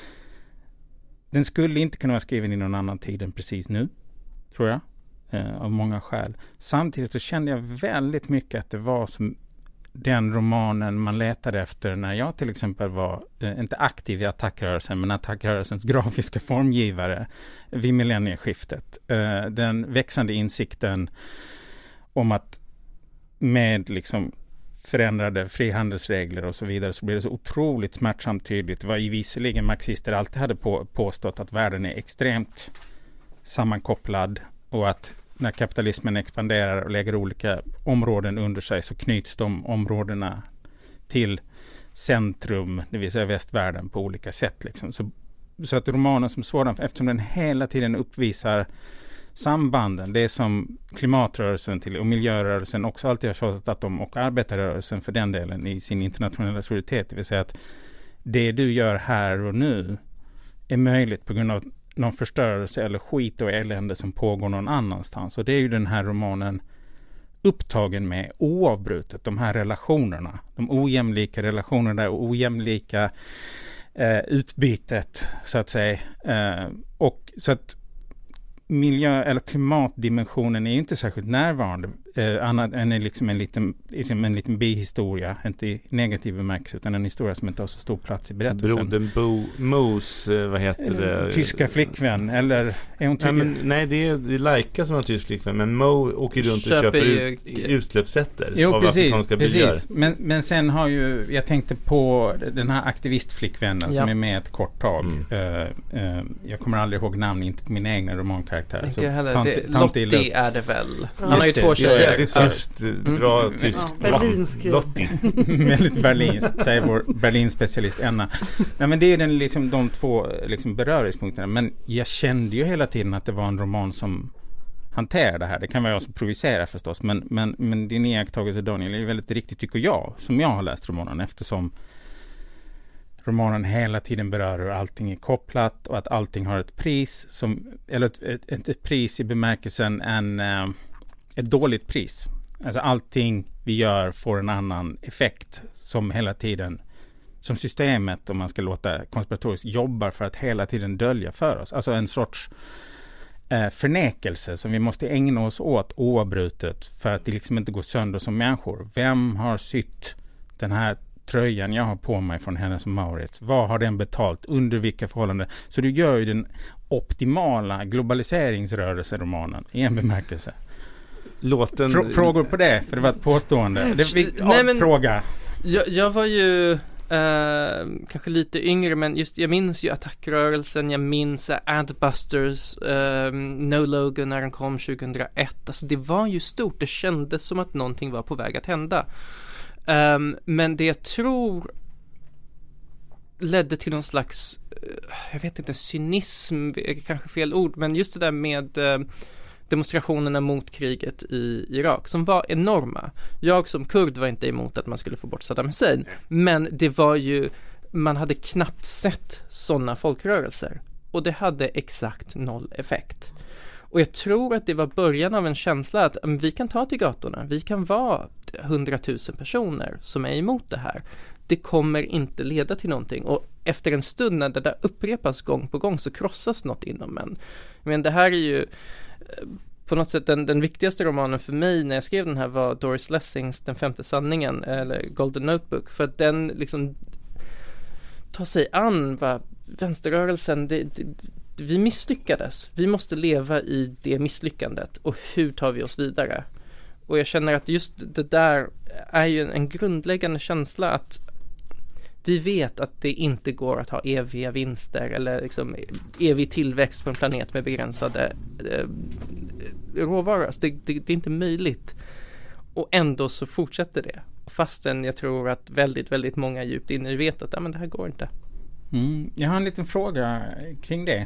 S5: Den skulle inte kunna vara skriven i någon annan tid än precis nu, tror jag. Av många skäl. Samtidigt så kände jag väldigt mycket att det var som den romanen man letade efter när jag till exempel var, inte aktiv i attackrörelsen, men attackrörelsens grafiska formgivare vid millennieskiftet. Den växande insikten om att med liksom förändrade frihandelsregler och så vidare, så blir det så otroligt smärtsamt tydligt. Det var ju visserligen marxister alltid hade påstått att världen är extremt sammankopplad, och att när kapitalismen expanderar och lägger olika områden under sig, så knyts de områdena till centrum, det vill säga västvärlden, på olika sätt. Liksom. Så att romanen som sådan, eftersom den hela tiden uppvisar sambanden, det som klimatrörelsen till och miljörörelsen också alltid har tjatat om, och arbetarrörelsen för den delen i sin internationella solidaritet, det vill säga att det du gör här och nu är möjligt på grund av någon förstörelse eller skit och elände som pågår någon annanstans. Och det är ju den här romanen upptagen med oavbrutet, de här relationerna, de ojämlika relationerna och ojämlika utbytet, så att säga. Och så att miljö- eller klimatdimensionen är inte särskilt närvarande annat än en liten bihistoria, inte i negativ bemärkelse, utan en historia som inte har så stor plats i berättelsen.
S3: Brodern Mos, vad heter det?
S5: Tyska flickvän, eller är hon
S3: nej, det är Laika som har tysk flickvän, men Mo åker runt och köper utsläppsrätter.
S5: Jo, precis. Men sen har ju, jag tänkte på den här aktivistflickvännen som är med ett kort tag. Jag kommer aldrig ihåg namn, inte på min egna romankaraktär.
S4: Lottie är det väl. Han har ju 2 tjejer.
S3: Det är tyst, bra tyskt.
S6: Berlinsk.
S3: Lottie.
S5: Väldigt berlinskt, säger vår Berlin-specialist Enna. Nej, men det är de 2 beröringspunkterna. Men jag kände ju hela tiden att det var en roman som hanterar det här. Det kan vara jag som provocerar förstås. Men din iakttagelse, Daniel, är väldigt riktigt, tycker jag, som jag har läst romanen, eftersom romanen hela tiden berör hur allting är kopplat och att allting har ett pris, eller ett pris i bemärkelsen ett dåligt pris. Alltså allting vi gör får en annan effekt som hela tiden, som systemet, om man ska låta konspiratoriskt, jobbar för att hela tiden dölja för oss. Alltså en sorts förnekelse som vi måste ägna oss åt oavbrutet för att det liksom inte går sönder som människor. Vem har sytt den här tröjan jag har på mig från Hennes & Mauritz? Vad har den betalt? Under vilka förhållanden? Så du gör ju den optimala globaliseringsrörelseromanen i en bemärkelse. Frågor på det, för det var ett påstående. Fråga.
S4: Jag var ju kanske lite yngre, men just jag minns ju attackrörelsen, jag minns Adbusters, No Logo när den kom 2001. Alltså det var ju stort, det kändes som att någonting var på väg att hända. Men det jag tror ledde till någon slags, jag vet inte, cynism är kanske fel ord, men just det där med demonstrationerna mot kriget i Irak som var enorma. Jag som kurd var inte emot att man skulle få bort Saddam Hussein, men det var ju, man hade knappt sett sådana folkrörelser och det hade exakt 0 effekt. Och jag tror att det var början av en känsla att vi kan ta till gatorna, vi kan vara 100 000 personer som är emot det här. Det kommer inte leda till någonting. Och efter en stund när det där upprepas gång på gång så krossas något inom en. Men det här är ju på något sätt den viktigaste romanen för mig när jag skrev den här var Doris Lessings Den 5:e sanningen, eller Golden Notebook, för att den liksom tar sig an vänsterrörelsen. Vi misslyckades. Vi måste leva i det misslyckandet. Och hur tar vi oss vidare? Och jag känner att just det där är ju en grundläggande känsla att vi vet att det inte går att ha eviga vinster eller liksom evig tillväxt på en planet med begränsade råvaror. Alltså det är inte möjligt. Och ändå så fortsätter det. Fastän jag tror att väldigt, väldigt många djupt inne vet att men det här går inte.
S5: Jag har en liten fråga kring det.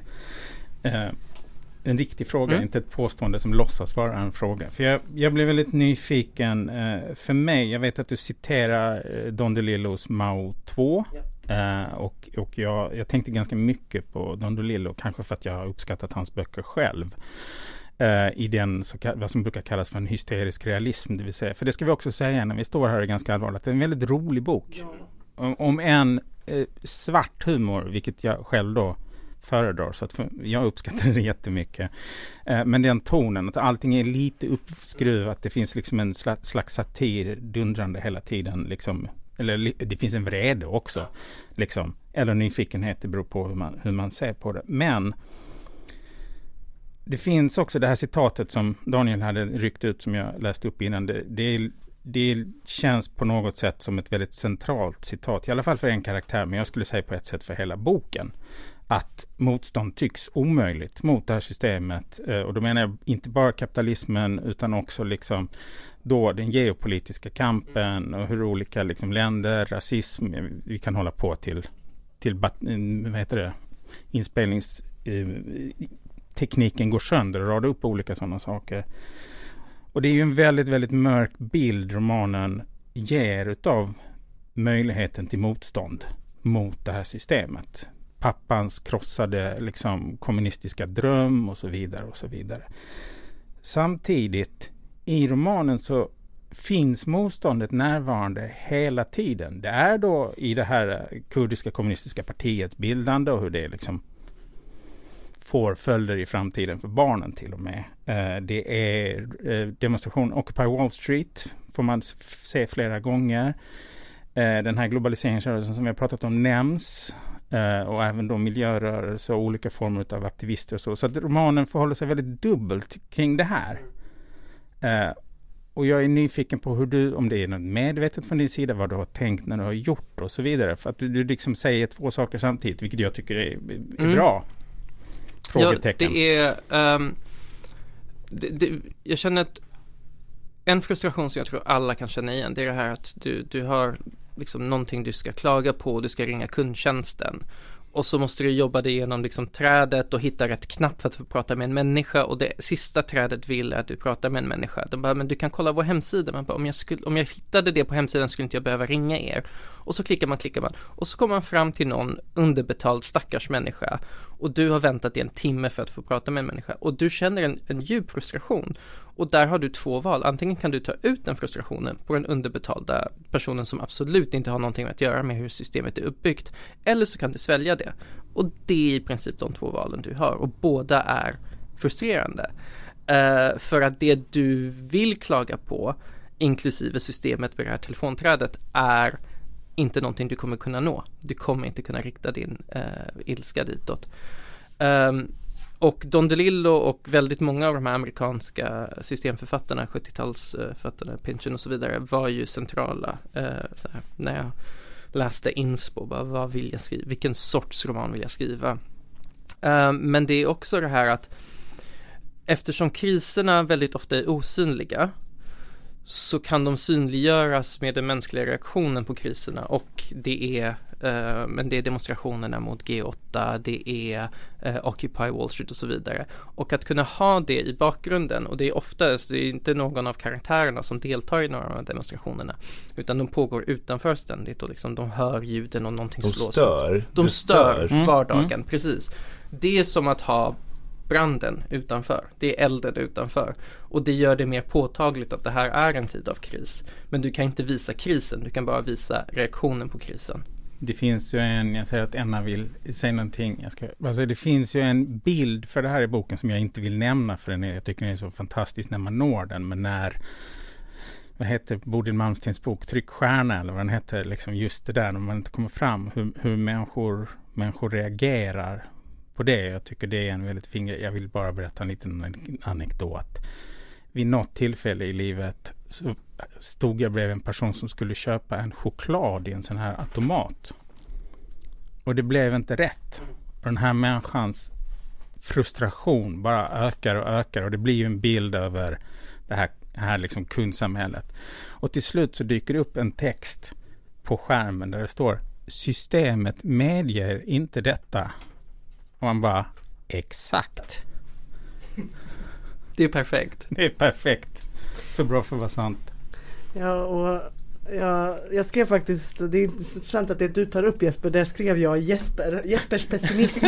S5: En riktig fråga, inte ett påstående som låtsas vara en fråga. För jag blev väldigt nyfiken. För mig, jag vet att du citerar Don DeLillos Mao 2. Och jag tänkte ganska mycket på Don DeLillo, kanske för att jag har uppskattat hans böcker själv. I den vad som brukar kallas för en hysterisk realism, det vill säga. För det ska vi också säga när vi står här, är ganska allvarligt. Det är en väldigt rolig bok. Om en svart humor, vilket jag själv då föredrar, så att jag uppskattar det jättemycket. Men den tonen, att allting är lite uppskruvat, det finns liksom en slags satir dundrande hela tiden liksom, eller det finns en vrede också liksom, eller nyfikenhet, det beror på hur man ser på det. Men det finns också det här citatet som Daniel hade ryckt ut, som jag läste upp innan. Det känns på något sätt som ett väldigt centralt citat, i alla fall för en karaktär, men jag skulle säga på ett sätt för hela boken. Att motstånd tycks omöjligt mot det här systemet. Och då menar jag inte bara kapitalismen, utan också liksom då den geopolitiska kampen och hur olika liksom länder, rasism, vi kan hålla på till vad heter det, inspelningstekniken går sönder och rada upp olika sådana saker. Och det är ju en väldigt, väldigt mörk bild romanen ger utav möjligheten till motstånd mot det här systemet. Pappans krossade liksom kommunistiska dröm och så vidare och så vidare. Samtidigt i romanen så finns motståndet närvarande hela tiden. Det är då i det här kurdiska kommunistiska partiets bildande och hur det liksom får följder i framtiden för barnen till och med. Det är demonstration Occupy Wall Street får man se flera gånger. Den här globaliseringsrörelsen som vi har pratat om nämns. Och även då miljörörelser och olika former av aktivister och så. Så att romanen förhåller sig väldigt dubbelt kring det här. Och jag är nyfiken på hur du, om det är något medvetet från din sida, vad du har tänkt när du har gjort och så vidare. För att du liksom säger 2 saker samtidigt, vilket jag tycker är bra. Frågetecken.
S4: Ja, det är... jag känner att en frustration som jag tror alla kan känna igen, det är det här att du har liksom någonting du ska klaga på, du ska ringa kundtjänsten. Och så måste du jobba dig igenom liksom trädet och hitta rätt knapp för att få prata med en människa. Och det sista trädet vill att du pratar med en människa. De bara, men du kan kolla vår hemsida. Man bara, om jag hittade det på hemsidan skulle inte jag behöva ringa er. Och så klickar man. Och så kommer man fram till någon underbetald stackars människa. Och du har väntat i 1 timme för att få prata med en människa. Och du känner en djup frustration. Och där har du 2 val. Antingen kan du ta ut den frustrationen på den underbetalda personen som absolut inte har någonting att göra med hur systemet är uppbyggt. Eller så kan du svälja det. Och det är i princip de 2 valen du har. Och båda är frustrerande. För att det du vill klaga på, inklusive systemet med det här telefonträdet, är inte någonting du kommer kunna nå. Du kommer inte kunna rikta din ilska ditåt. Och Don DeLillo och väldigt många av de här amerikanska systemförfattarna, 70-talsförfattarna, Pynchon och så vidare, var ju centrala. Så här, när jag läste inspo, bara, vad vill jag skriva? Vilken sorts roman vill jag skriva? Men det är också det här att eftersom kriserna väldigt ofta är osynliga, så kan de synliggöras med den mänskliga reaktionen på kriserna, och det är demonstrationerna mot G8, det är Occupy Wall Street och så vidare. Och att kunna ha det i bakgrunden, och det är oftast, det är inte någon av karaktärerna som deltar i några av demonstrationerna, utan de pågår utanför ständigt och liksom de hör ljuden och någonting slås. De stör vardagen, precis. Det är som att ha branden utanför. Det är elden utanför. Och det gör det mer påtagligt att det här är en tid av kris. Men du kan inte visa krisen, du kan bara visa reaktionen på krisen.
S5: Det finns ju jag säger att Enna vill säga någonting. Det finns ju en bild för det här i boken som jag inte vill nämna, för jag tycker den är så fantastisk när man når den. Men när, vad heter Bodil Malmstens bok, Tryckstjärna eller vad den heter, liksom just det där när man inte kommer fram, hur människor reagerar på det. Jag tycker det är en väldigt fin grej. Jag vill bara berätta en liten anekdot. Vid något tillfälle i livet så stod jag bredvid en person som skulle köpa en choklad i en sån här automat. Och det blev inte rätt. Och den här människans frustration bara ökar och ökar. Och det blir ju en bild över det här liksom kundsamhället. Och till slut så dyker det upp en text på skärmen där det står: systemet medger inte detta. Och man bara, exakt.
S4: Det är perfekt.
S5: Det är perfekt. För bra för att vara sant.
S6: Ja, och jag skrev faktiskt, det är intressant att det du tar upp, Jesper, där skrev jag Jespers pessimism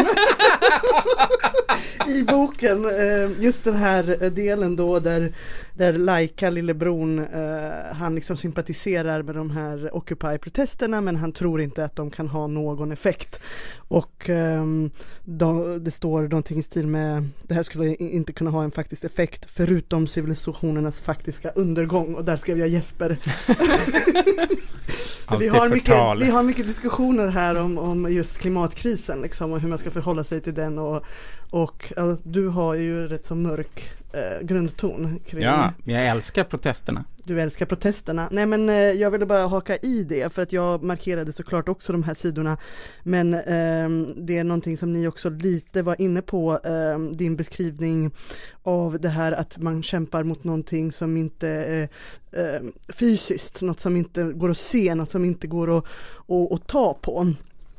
S6: i boken. Just den här delen då där Laika, lillebron, han liksom sympatiserar med de här Occupy-protesterna, men han tror inte att de kan ha någon effekt. Och det står någonting i stil med, det här skulle inte kunna ha en faktisk effekt förutom civilisationernas faktiska undergång. Och där skrev jag Jesper. vi har mycket diskussioner här om just klimatkrisen liksom, och hur man ska förhålla sig till den, och du har ju rätt så mörk grundton kring.
S5: Ja, jag älskar protesterna.
S6: Du älskar protesterna. Nej, men jag ville bara haka i det, för att jag markerade såklart också de här sidorna, men det är någonting som ni också lite var inne på, din beskrivning av det här att man kämpar mot någonting som inte är fysiskt, något som inte går att se, något som inte går att ta på.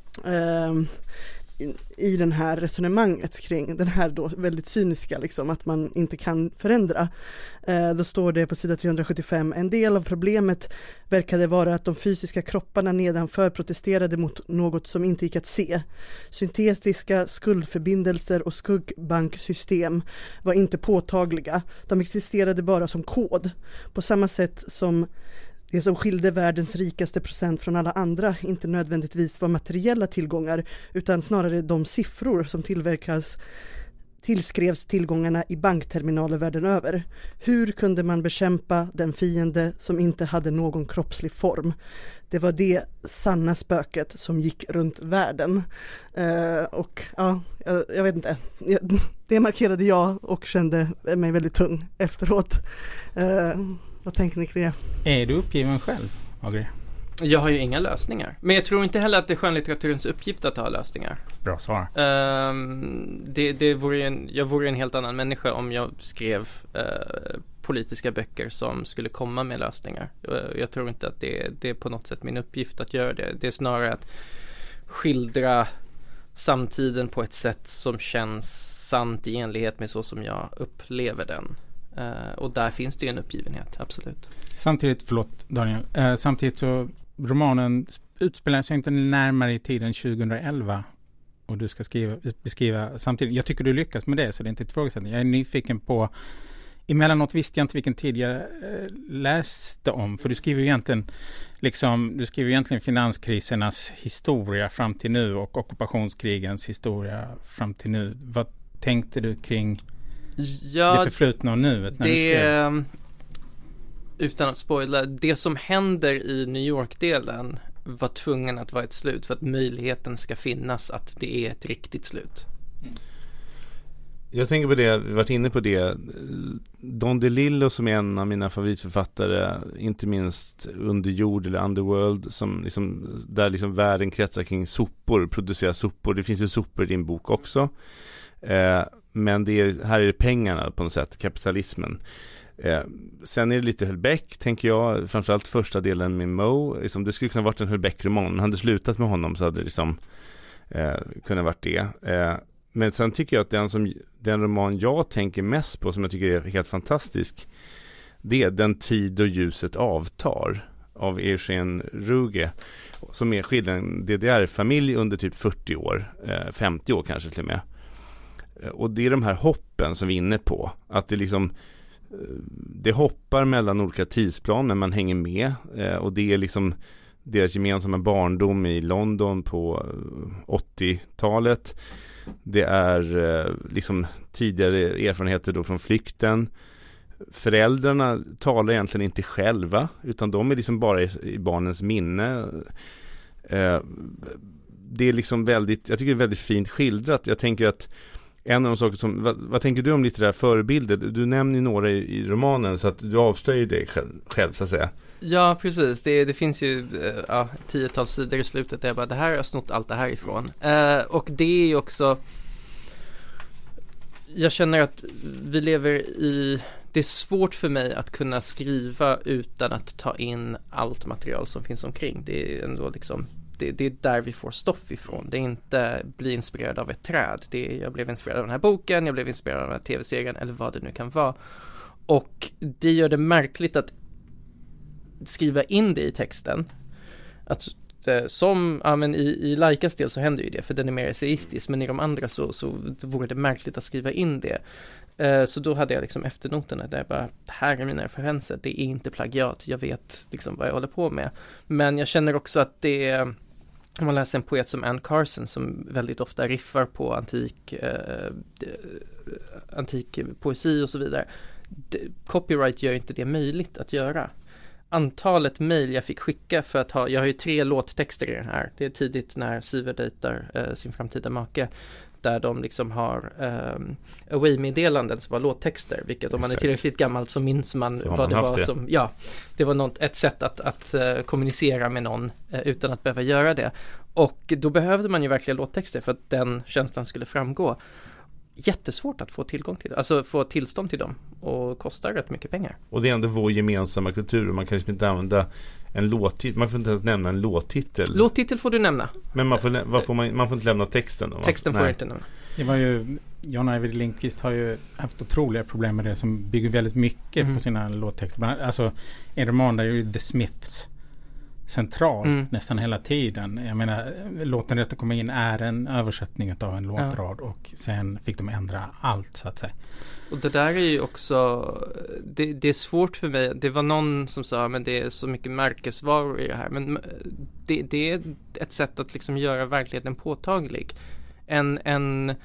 S6: I den här resonemanget kring den här då väldigt cyniska liksom, att man inte kan förändra. Då står det på sida 375: en del av problemet verkade vara att de fysiska kropparna nedanför protesterade mot något som inte gick att se. Syntetiska skuldförbindelser och skuggbanksystem var inte påtagliga. De existerade bara som kod. På samma sätt som det som skilde världens rikaste procent från alla andra inte nödvändigtvis var materiella tillgångar, utan snarare de siffror som tillskrevs tillgångarna i bankterminaler världen över. Hur kunde man bekämpa den fiende som inte hade någon kroppslig form? Det var det sanna spöket som gick runt världen. Och ja, jag vet inte. Det markerade jag och kände mig väldigt tung efteråt. Vad tänker ni kring det? Är
S5: du uppgiven själv, Agri?
S4: Jag har ju inga lösningar. Men jag tror inte heller att det är skönlitteraturens uppgift att ha lösningar.
S5: Bra svar.
S4: Jag vore en helt annan människa om jag skrev politiska böcker som skulle komma med lösningar. Jag tror inte att det är på något sätt min uppgift att göra det. Det är snarare att skildra samtiden på ett sätt som känns sant i enlighet med så som jag upplever den. Och där finns det ju en uppgivenhet, absolut.
S5: Samtidigt, förlåt Daniel, samtidigt så romanen utspelar sig inte närmare i tiden 2011 och du ska beskriva samtidigt. Jag tycker du lyckas med det, så det är inte ett frågesättning. Jag är nyfiken på, emellanåt visste jag inte vilken tid jag läste om, för du skriver egentligen finanskrisernas historia fram till nu och ockupationskrigens historia fram till nu. Vad tänkte du kring det förflutna och nuet när du skrev?
S4: Utan att spoila, det som händer i New York-delen var tvungen att vara ett slut för att möjligheten ska finnas att det är ett riktigt slut.
S3: Jag tänker på det, vi har varit inne på det. Don DeLillo som är en av mina favoritförfattare, inte minst Underjord eller Underworld, som där världen kretsar kring sopor, producerar sopor. Det finns ju sopor i din bok också. Men här är det pengarna på något sätt, kapitalismen. Sen är det lite Hölbeck, tänker jag, framförallt första delen med Mo. Det skulle kunna varit en Hölbeck-roman. Hade slutat med honom så hade det kunnat varit det. Men sen tycker jag att den roman jag tänker mest på, som jag tycker är helt fantastisk, det är Den tid och ljuset avtar av Eugene Ruge, som är skildringen DDR-familj under typ 40 år, 50 år kanske till och med. Och det är de här hoppen som vi är inne på, att det hoppar mellan olika tidsplan men man hänger med, och det är deras gemensamma barndom i London på 80-talet. Det är tidigare erfarenheter då från flykten. Föräldrarna talar egentligen inte själva, utan de är bara i barnens minne. Det är väldigt, jag tycker det är väldigt fint skildrat. Jag tänker att en av de saker som, vad tänker du om litterära förebilder? Du nämner ju några i romanen, så att du avslöjar dig själv så att säga.
S4: Ja, precis. Det finns ju 10-tals sidor i slutet där jag bara, det här har jag snott allt det här ifrån. Och det är ju också, jag känner att vi lever i, det är svårt för mig att kunna skriva utan att ta in allt material som finns omkring. Det är ändå det är där vi får stoff ifrån. Det är inte bli inspirerad av ett träd. Jag blev inspirerad av den här boken, jag blev inspirerad av den här tv-serien eller vad det nu kan vara. Och det gör det märkligt att skriva in det i texten. Att i Laikas del så händer ju det, för den är mer essayistisk, men i de andra så vore det märkligt att skriva in det. Så då hade jag efternoterna där jag bara, här är mina referenser, det är inte plagiat, jag vet vad jag håller på med. Men jag känner också att det är, om man läser en poet som Anne Carson som väldigt ofta riffar på antik poesi och så vidare, copyright gör inte det möjligt att göra. Antalet mejl jag fick skicka för att jag har ju 3 låttexter i den här. Det är tidigt när Siver dejtar sin framtida make, där de har away-meddelanden som var låttexter, vilket om man är tillräckligt gammal så minns man så vad det var som, det var ett sätt att kommunicera med någon utan att behöva göra det. Och då behövde man ju verkligen låttexter för att den känslan skulle framgå. Jättesvårt att få tillgång till, alltså få tillstånd till dem, och kostar rätt mycket pengar.
S3: Och det är ändå vår gemensamma kultur, och man kan inte använda en låttitel, man får inte ens nämna en låttitel.
S4: Låttitel får du nämna.
S3: Men man får inte lämna texten då?
S4: Texten får inte nämna.
S5: Det var ju, John Ajvide Lindqvist har ju haft otroliga problem med det, som bygger väldigt mycket på sina låttexter. Alltså en roman där är ju The Smiths central nästan hela tiden. Jag menar, låten rätt att komma in är en översättning av en låtrad, och sen fick de ändra allt så att säga.
S4: Och det där är ju också, det är svårt för mig. Det var någon som sa, men det är så mycket märkesvaror i det här. Men det är ett sätt att göra verkligheten påtaglig. En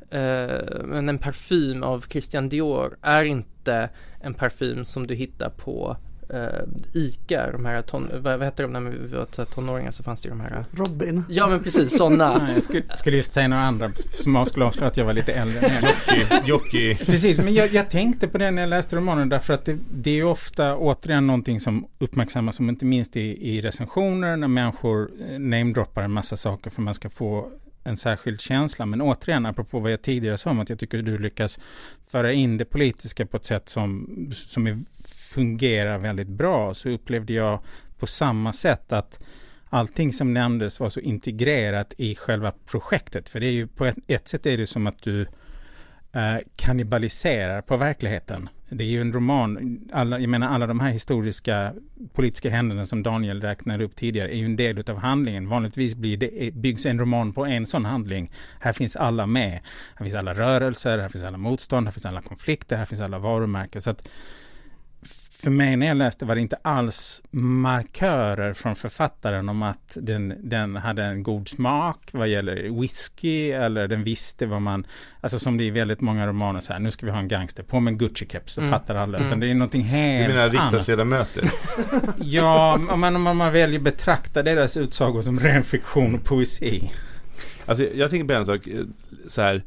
S4: men en parfym av Christian Dior är inte en parfym som du hittar på Ica, de här vad heter de när vi var tonåringar, så fanns det ju de här
S6: Robin.
S4: Ja men precis, sådana.
S5: Nej, jag skulle just säga några andra som jag skulle avslöja att jag var lite äldre.
S3: Jockey.
S5: Precis, men jag tänkte på det när jag läste romanen, därför att det är ju ofta återigen någonting som uppmärksammas, som inte minst i recensioner, när människor namedroppar en massa saker för man ska få en särskild känsla. Men återigen, apropå vad jag tidigare sa om att jag tycker att du lyckas föra in det politiska på ett sätt som fungerar väldigt bra, så upplevde jag på samma sätt att allting som nämndes var så integrerat i själva projektet. För det är ju på ett sätt är det som att du kannibaliserar på verkligheten. Det är ju en roman, alla de här historiska politiska händelserna som Daniel räknade upp tidigare är ju en del av handlingen. Vanligtvis byggs en roman på en sån handling. Här finns alla med. Här finns alla rörelser, här finns alla motstånd, här finns alla konflikter, här finns alla varumärken. Så att för mig när jag läste var det inte alls markörer från författaren om att den hade en god smak vad gäller whisky, eller den visste vad man, alltså som det är väldigt många romaner så här, nu ska vi ha en gangster på med en Gucci-keps, så fattar alla, utan det är någonting helt annat. Du menar
S3: riksdagsledamöter?
S5: Ja, om man väljer betrakta deras utsagor som ren fiktion och poesi.
S3: Alltså jag tänker på en sak så här,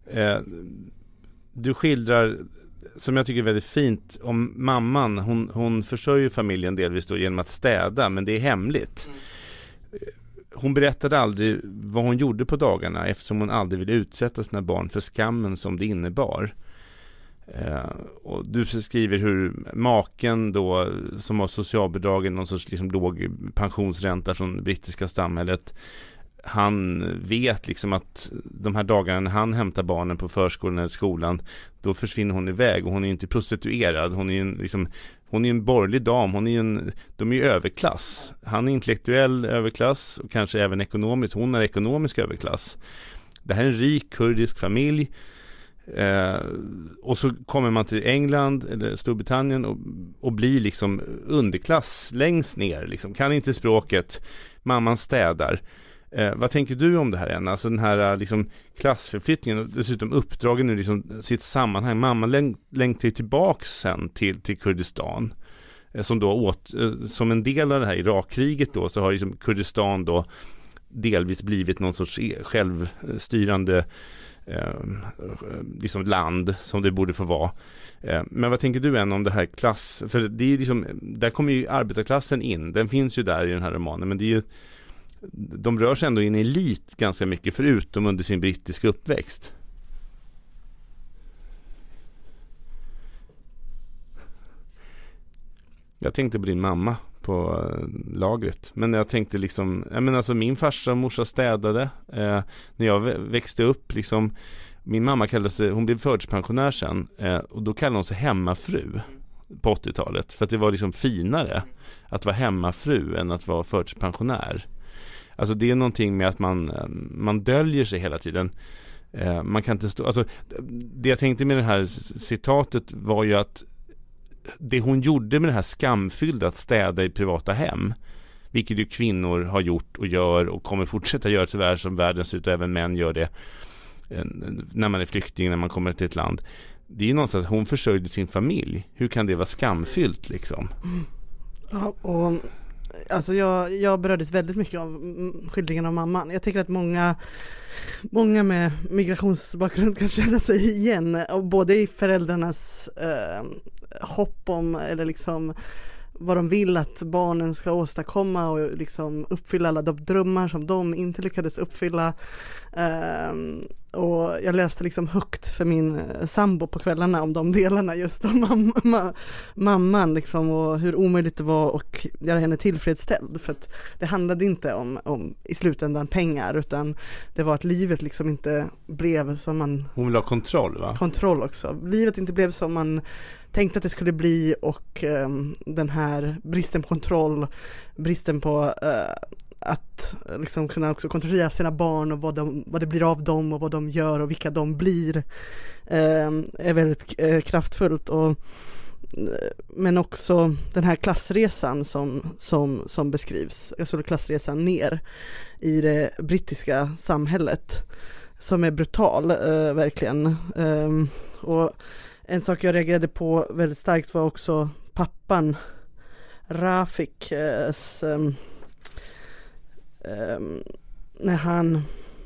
S3: du skildrar, som jag tycker är väldigt fint, om mamman, hon försörjer familjen delvis då genom att städa, men det är hemligt. Hon berättade aldrig vad hon gjorde på dagarna, eftersom hon aldrig ville utsätta sina barn för skammen som det innebar. Och du skriver hur maken då, som har socialbidragen, någon sorts liksom låg pensionsränta från det brittiska samhället, han vet liksom att de här dagarna när han hämtar barnen på förskolan eller skolan, då försvinner hon iväg, och hon är inte prostituerad, hon är en borgerlig dam, de är ju överklass. Han är intellektuell överklass och kanske även ekonomiskt, hon är ekonomisk överklass. Det här är en rik kurdisk familj, och så kommer man till England eller Storbritannien och blir liksom underklass längst ner, liksom. Kan inte språket, mamman städar. Vad tänker du om det här än? Alltså den här liksom klassförflyttningen, och dessutom uppdragen nu liksom sitt sammanhang. Mamma längtar tillbaks sen till Kurdistan, som då som en del av det här Irakkriget då, så har liksom Kurdistan då delvis blivit någon sorts självstyrande liksom land som det borde få vara. Men vad tänker du än om det här klass? För det är liksom, där kommer ju arbetarklassen in. Den finns ju där i den här romanen, men det är ju, de rör sig ändå in i elit ganska mycket, förutom under sin brittiska uppväxt. Jag tänkte på din mamma på lagret, men jag tänkte liksom, alltså min farsa och morsa städade när jag växte upp liksom. Min mamma kallade sig, hon blev förtidspensionär sen, och då kallade hon sig hemmafru på 80-talet, för att det var liksom finare att vara hemmafru än att vara förtidspensionär. Alltså det är någonting med att man döljer sig hela tiden. Man kan inte stå, alltså det jag tänkte med det här citatet var ju att det hon gjorde med det här skamfyllda att städa i privata hem, vilket ju kvinnor har gjort och gör och kommer fortsätta göra tyvärr som världen ser ut, och även män gör det när man är flykting, när man kommer till ett land. Det är ju någonstans att hon försörjde sin familj. Hur kan det vara skamfyllt liksom?
S6: Ja, och alltså jag berördes väldigt mycket av skildringen av mamman. Jag tycker att många med migrationsbakgrund kan känna sig igen, både i föräldrarnas hopp om, eller liksom vad de vill att barnen ska åstadkomma, och liksom uppfylla alla de drömmar som de inte lyckades uppfylla. Och jag läste liksom högt för min sambo på kvällarna om de delarna, just om mamman liksom, och hur omöjligt det var att göra henne tillfredsställd, för att det handlade inte om i slutändan pengar, utan det var att livet liksom inte blev som man...
S3: Hon vill ha kontroll, va? Kontroll
S6: också. Livet inte blev som man tänkte att det skulle bli, och den här bristen på kontroll, bristen på att liksom kunna också kontrollera sina barn och vad det blir av dem och vad de gör och vilka de blir, är väldigt kraftfullt. Men också den här klassresan som beskrivs, alltså klassresan ner i det brittiska samhället, som är brutal, verkligen. Och en sak jag reagerade på väldigt starkt var också pappan Rafiks när han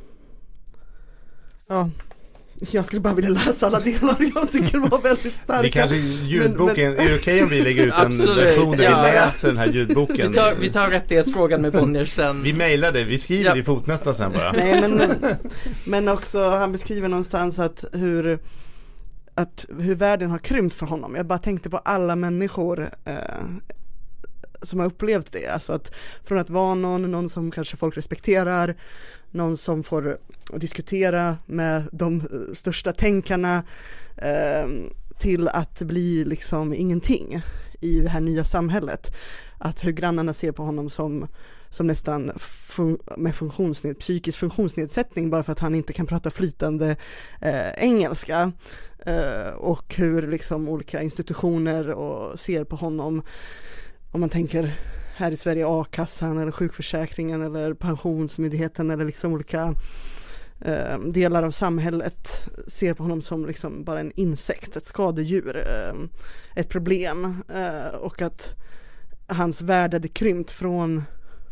S6: jag skulle bara vilja läsa alla delar. Jag tycker det var väldigt starkt.
S3: Vi kanske ljudboken, är det okej om vi lägger ut en version där vi läser den här ljudboken?
S4: Vi tar rättighetsfrågan med Bonnier sen.
S3: Vi mejlar det, vi skriver det i fotnoterna sen bara.
S6: Nej, men också han beskriver någonstans att hur världen har krympt för honom. Jag bara tänkte på alla människor som har upplevt det. Alltså att från att vara någon som kanske folk respekterar, någon som får diskutera med de största tänkarna, till att bli liksom ingenting i det här nya samhället. Att hur grannarna ser på honom som nästan med psykisk funktionsnedsättning bara för att han inte kan prata flytande engelska. Och hur liksom olika institutioner och ser på honom, om man tänker här i Sverige, A-kassan eller sjukförsäkringen eller pensionsmyndigheten eller liksom olika delar av samhället ser på honom som liksom bara en insekt, ett skadedjur, ett problem, och att hans värld hade krympt från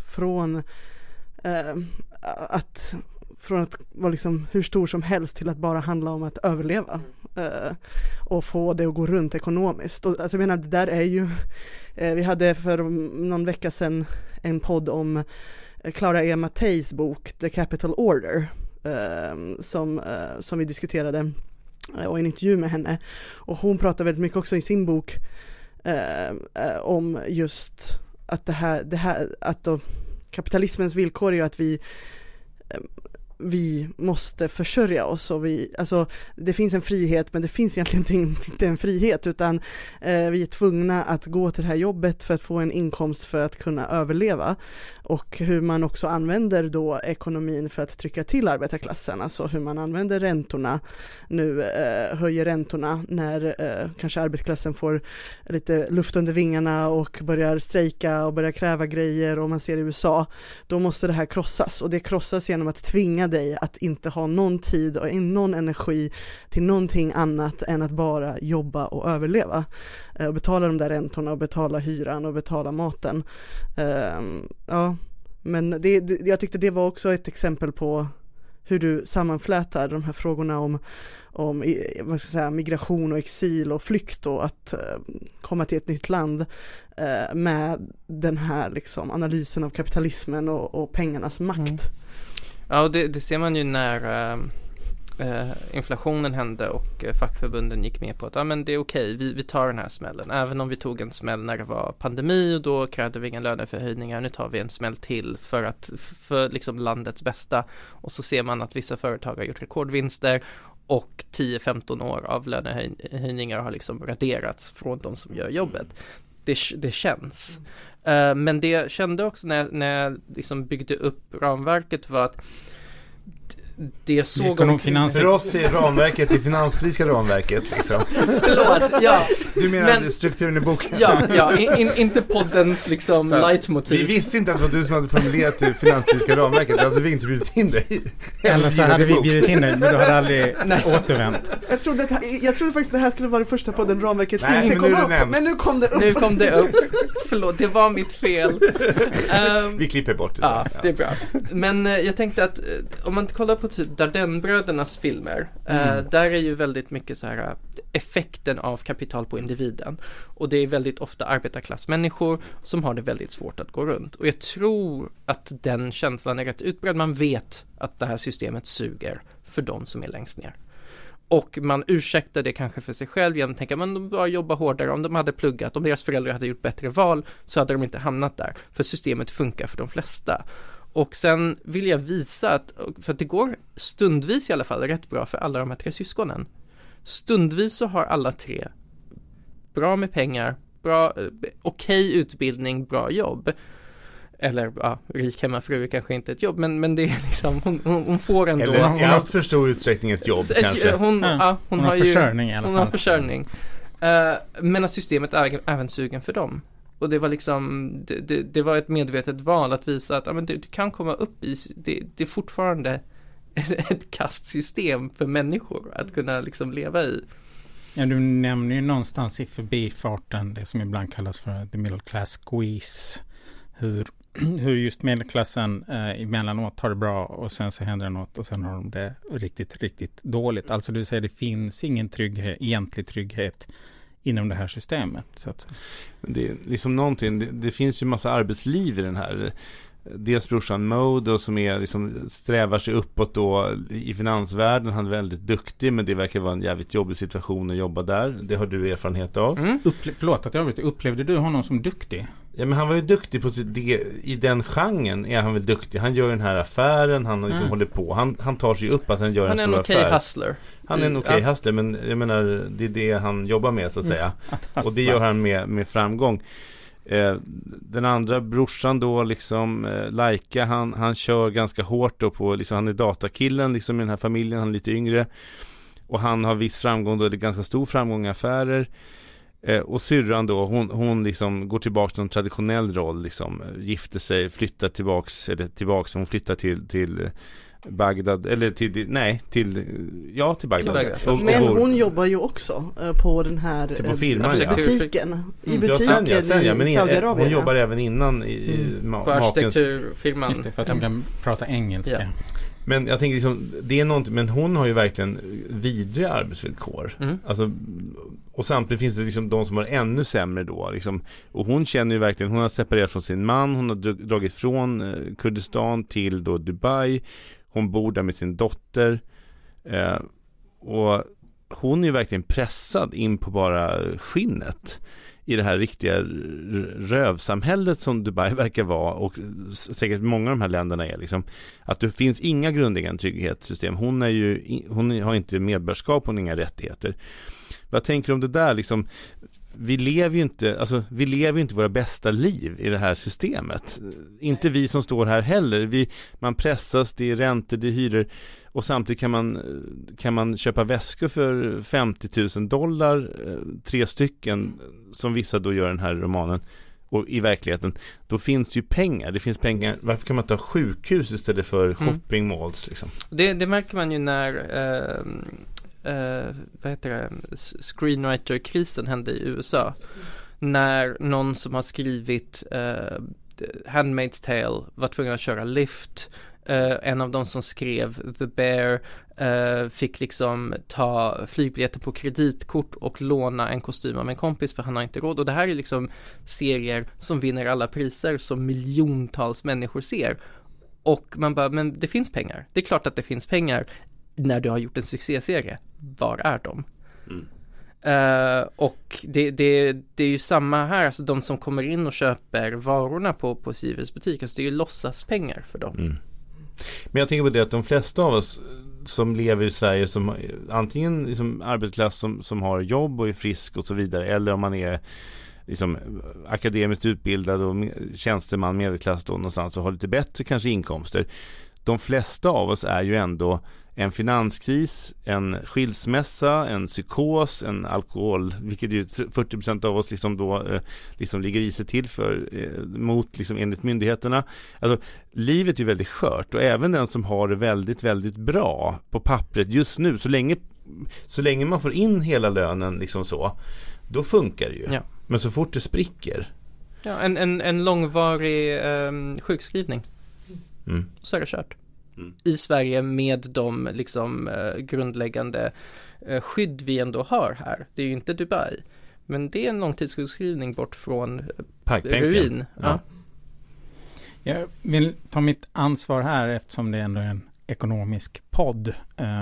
S6: att vara liksom hur stor som helst till att bara handla om att överleva och få det att gå runt ekonomiskt. Och, alltså, jag menar, det där är ju vi hade för någon vecka sedan en podd om Clara E. Matteis bok The Capital Order, som vi diskuterade, och en intervju med henne, och hon pratar väldigt mycket också i sin bok om just att det här att då kapitalismens villkor är ju att vi måste försörja oss, och alltså det finns en frihet, men det finns egentligen inte en frihet, utan vi är tvungna att gå till det här jobbet för att få en inkomst för att kunna överleva, och hur man också använder då ekonomin för att trycka till arbetarklassen, alltså hur man använder räntorna nu, höjer räntorna när kanske arbetarklassen får lite luft under vingarna och börjar strejka och börjar kräva grejer, och man ser i USA, då måste det här krossas, och det krossas genom att tvinga dig att inte ha någon tid och någon energi till någonting annat än att bara jobba och överleva, och betala de där räntorna och betala hyran och betala maten. Men jag tyckte det var också ett exempel på hur du sammanflätar de här frågorna om vad ska jag säga, migration och exil och flykt, och att komma till ett nytt land med den här liksom analysen av kapitalismen och pengarnas makt.
S4: Ja, och det ser man ju när inflationen hände och fackförbunden gick med på att men det är okej, vi tar den här smällen. Även om vi tog en smäll när det var pandemi och då krävde vi inga löneförhöjningar, nu tar vi en smäll till för liksom landets bästa. Och så ser man att vissa företag har gjort rekordvinster och 10-15 år av lönehöjningar har liksom raderats från de som gör jobbet. Det känns. Men det jag kände också när jag liksom byggde upp ramverket var att det såg
S3: för oss är ramverket det finanspolitiska ramverket liksom.
S4: Förlåt, ja.
S3: Du menar strukturen i boken?
S4: Ja, inte poddens liksom leitmotiv.
S3: Vi visste inte att det var du som hade formulerat det finanspolitiska ramverket. Då hade vi inte bjudit in dig.
S5: Eller så hade vi bjudit in dig, men du hade aldrig återvänt.
S6: Jag trodde faktiskt att det här skulle vara det första podden ramverket inte kom upp. Men nu kom det upp.
S4: Nu kom det upp. Förlåt, det var mitt fel.
S3: Vi klipper bort det.
S4: Ja, det är bra. Men jag tänkte att om man kollar på typ Dardenne-brödernas filmer, där är ju väldigt mycket så här effekten av kapital på individen, och det är väldigt ofta arbetarklassmänniskor som har det väldigt svårt att gå runt, och jag tror att den känslan är rätt utbredd. Man vet att det här systemet suger för de som är längst ner, och man ursäktar det kanske för sig själv genom att tänka, men de bara jobbar hårdare, om de hade pluggat, om deras föräldrar hade gjort bättre val så hade de inte hamnat där, för systemet funkar för de flesta. Och sen vill jag visa att, för att det går stundvis i alla fall rätt bra för alla de här 3 syskonen. Stundvis så har alla 3 bra med pengar, bra, okej utbildning, bra jobb. Eller rik hemmafru är kanske inte ett jobb, men det är liksom, hon får ändå.
S3: Eller i allt för stor utsträckning ett jobb kanske.
S4: Hon har
S5: försörjning i alla fall.
S4: Hon har försörjning. Men att systemet är även sugen för dem. Och det var liksom, det var ett medvetet val att visa att men du kan komma upp i, det är fortfarande ett kastsystem för människor att kunna liksom leva i.
S5: Ja, du nämner ju någonstans i förbifarten det som ibland kallas för the middle class squeeze. Hur just medelklassen emellanåt har det bra och sen så händer det något och sen har de det riktigt, riktigt dåligt. Alltså det vill säga det finns ingen egentlig trygghet inom det här systemet. Så att.
S3: Det är liksom någonting, det finns ju massa arbetsliv i den här. Dels brorsan Mode som är liksom strävar sig uppåt då i finansvärlden. Han är väldigt duktig, men det verkar vara en jävligt jobbig situation att jobba där. Det har du erfarenhet av.
S5: Förlåt att jag vet, upplevde du honom som duktig?
S3: Ja, men han var ju duktig på i den genren är han väl duktig. Han gör den här affären, han liksom håller på. Han tar sig upp att han gör en stor affär.
S4: Han är en okej hustler.
S3: Han är en okej hustler, men jag menar det är det han jobbar med så att säga. Och det gör han med framgång. Den andra brorsan då liksom Laika, han kör ganska hårt då på liksom, han är datakillen liksom i den här familjen, han är lite yngre och han har viss framgång då, det är ganska stor framgång i affärer. Och syrran då, hon liksom går tillbaka till en traditionell roll liksom, gifter sig, flyttar tillbaks hon flyttar till Bagdad eller till Bagdad.
S6: Men hon jobbar ju också på den här
S3: på firman,
S6: butiken i
S3: butiken
S6: i Saudiarabien.
S3: Hon jobbar även innan i
S4: på arkitekturfirman.
S5: Just det, för att de kan prata engelska.
S3: Ja. Men jag tänker liksom, det är någonting, men hon har ju verkligen vidriga arbetsvillkor. Alltså, och samtidigt finns det liksom de som har ännu sämre då liksom, och hon känner ju verkligen, hon har separerat från sin man, hon har dragit från Kurdistan till då Dubai. Hon bor där med sin dotter och hon är ju verkligen pressad in på bara skinnet i det här riktiga rövsamhället som Dubai verkar vara, och säkert många av de här länderna är liksom, att det finns inga grundläggande trygghetssystem. Hon har inte medborgarskap, hon har inga rättigheter. Vad tänker du om det där liksom? Vi lever ju inte våra bästa liv i det här systemet. Inte vi som står här heller. Man pressas, det är räntor, det är hyror, och samtidigt kan man köpa väskor för $50,000, 3 stycken, som vissa då gör den här romanen. Och i verkligheten, då finns det ju pengar. Det finns pengar. Varför kan man ta sjukhus istället för shopping malls liksom?
S4: Det märker man ju när vad heter det? Screenwriter-krisen hände i USA. När någon som har skrivit Handmaid's Tale var tvungen att köra Lyft. En av dem som skrev The Bear fick liksom ta flygbiljetter på kreditkort och låna en kostym av en kompis för han har inte råd. Och det här är liksom serier som vinner alla priser som miljontals människor ser. Och man bara, men det finns pengar. Det är klart att det finns pengar när du har gjort en succéserie. Var är de? Och det är ju samma här, alltså de som kommer in och köper varorna på Sivers butik, alltså det är ju låtsaspengar för dem.
S3: Men jag tänker på det att de flesta av oss som lever i Sverige, som antingen liksom arbetarklass som har jobb och är frisk och så vidare, eller om man är liksom akademiskt utbildad och tjänsteman, medelklass då någonstans och har lite bättre kanske inkomster. De flesta av oss är ju ändå en finanskris, en skilsmässa, en psykos, en alkohol, vilket ju 40% av oss liksom då liksom ligger i sig till för mot liksom enligt myndigheterna. Alltså livet är ju väldigt skört, och även den som har det väldigt, väldigt bra på pappret just nu, så länge man får in hela lönen liksom så, då funkar det ju. Ja. Men så fort det spricker.
S4: Ja, en långvarig sjukskrivning. Så är det kört. I Sverige med de liksom grundläggande skydd vi ändå har här. Det är ju inte Dubai, men det är en långtidssjukskrivning bort från ruin. Ja.
S5: Jag vill ta mitt ansvar här eftersom det ändå är en ekonomisk podd.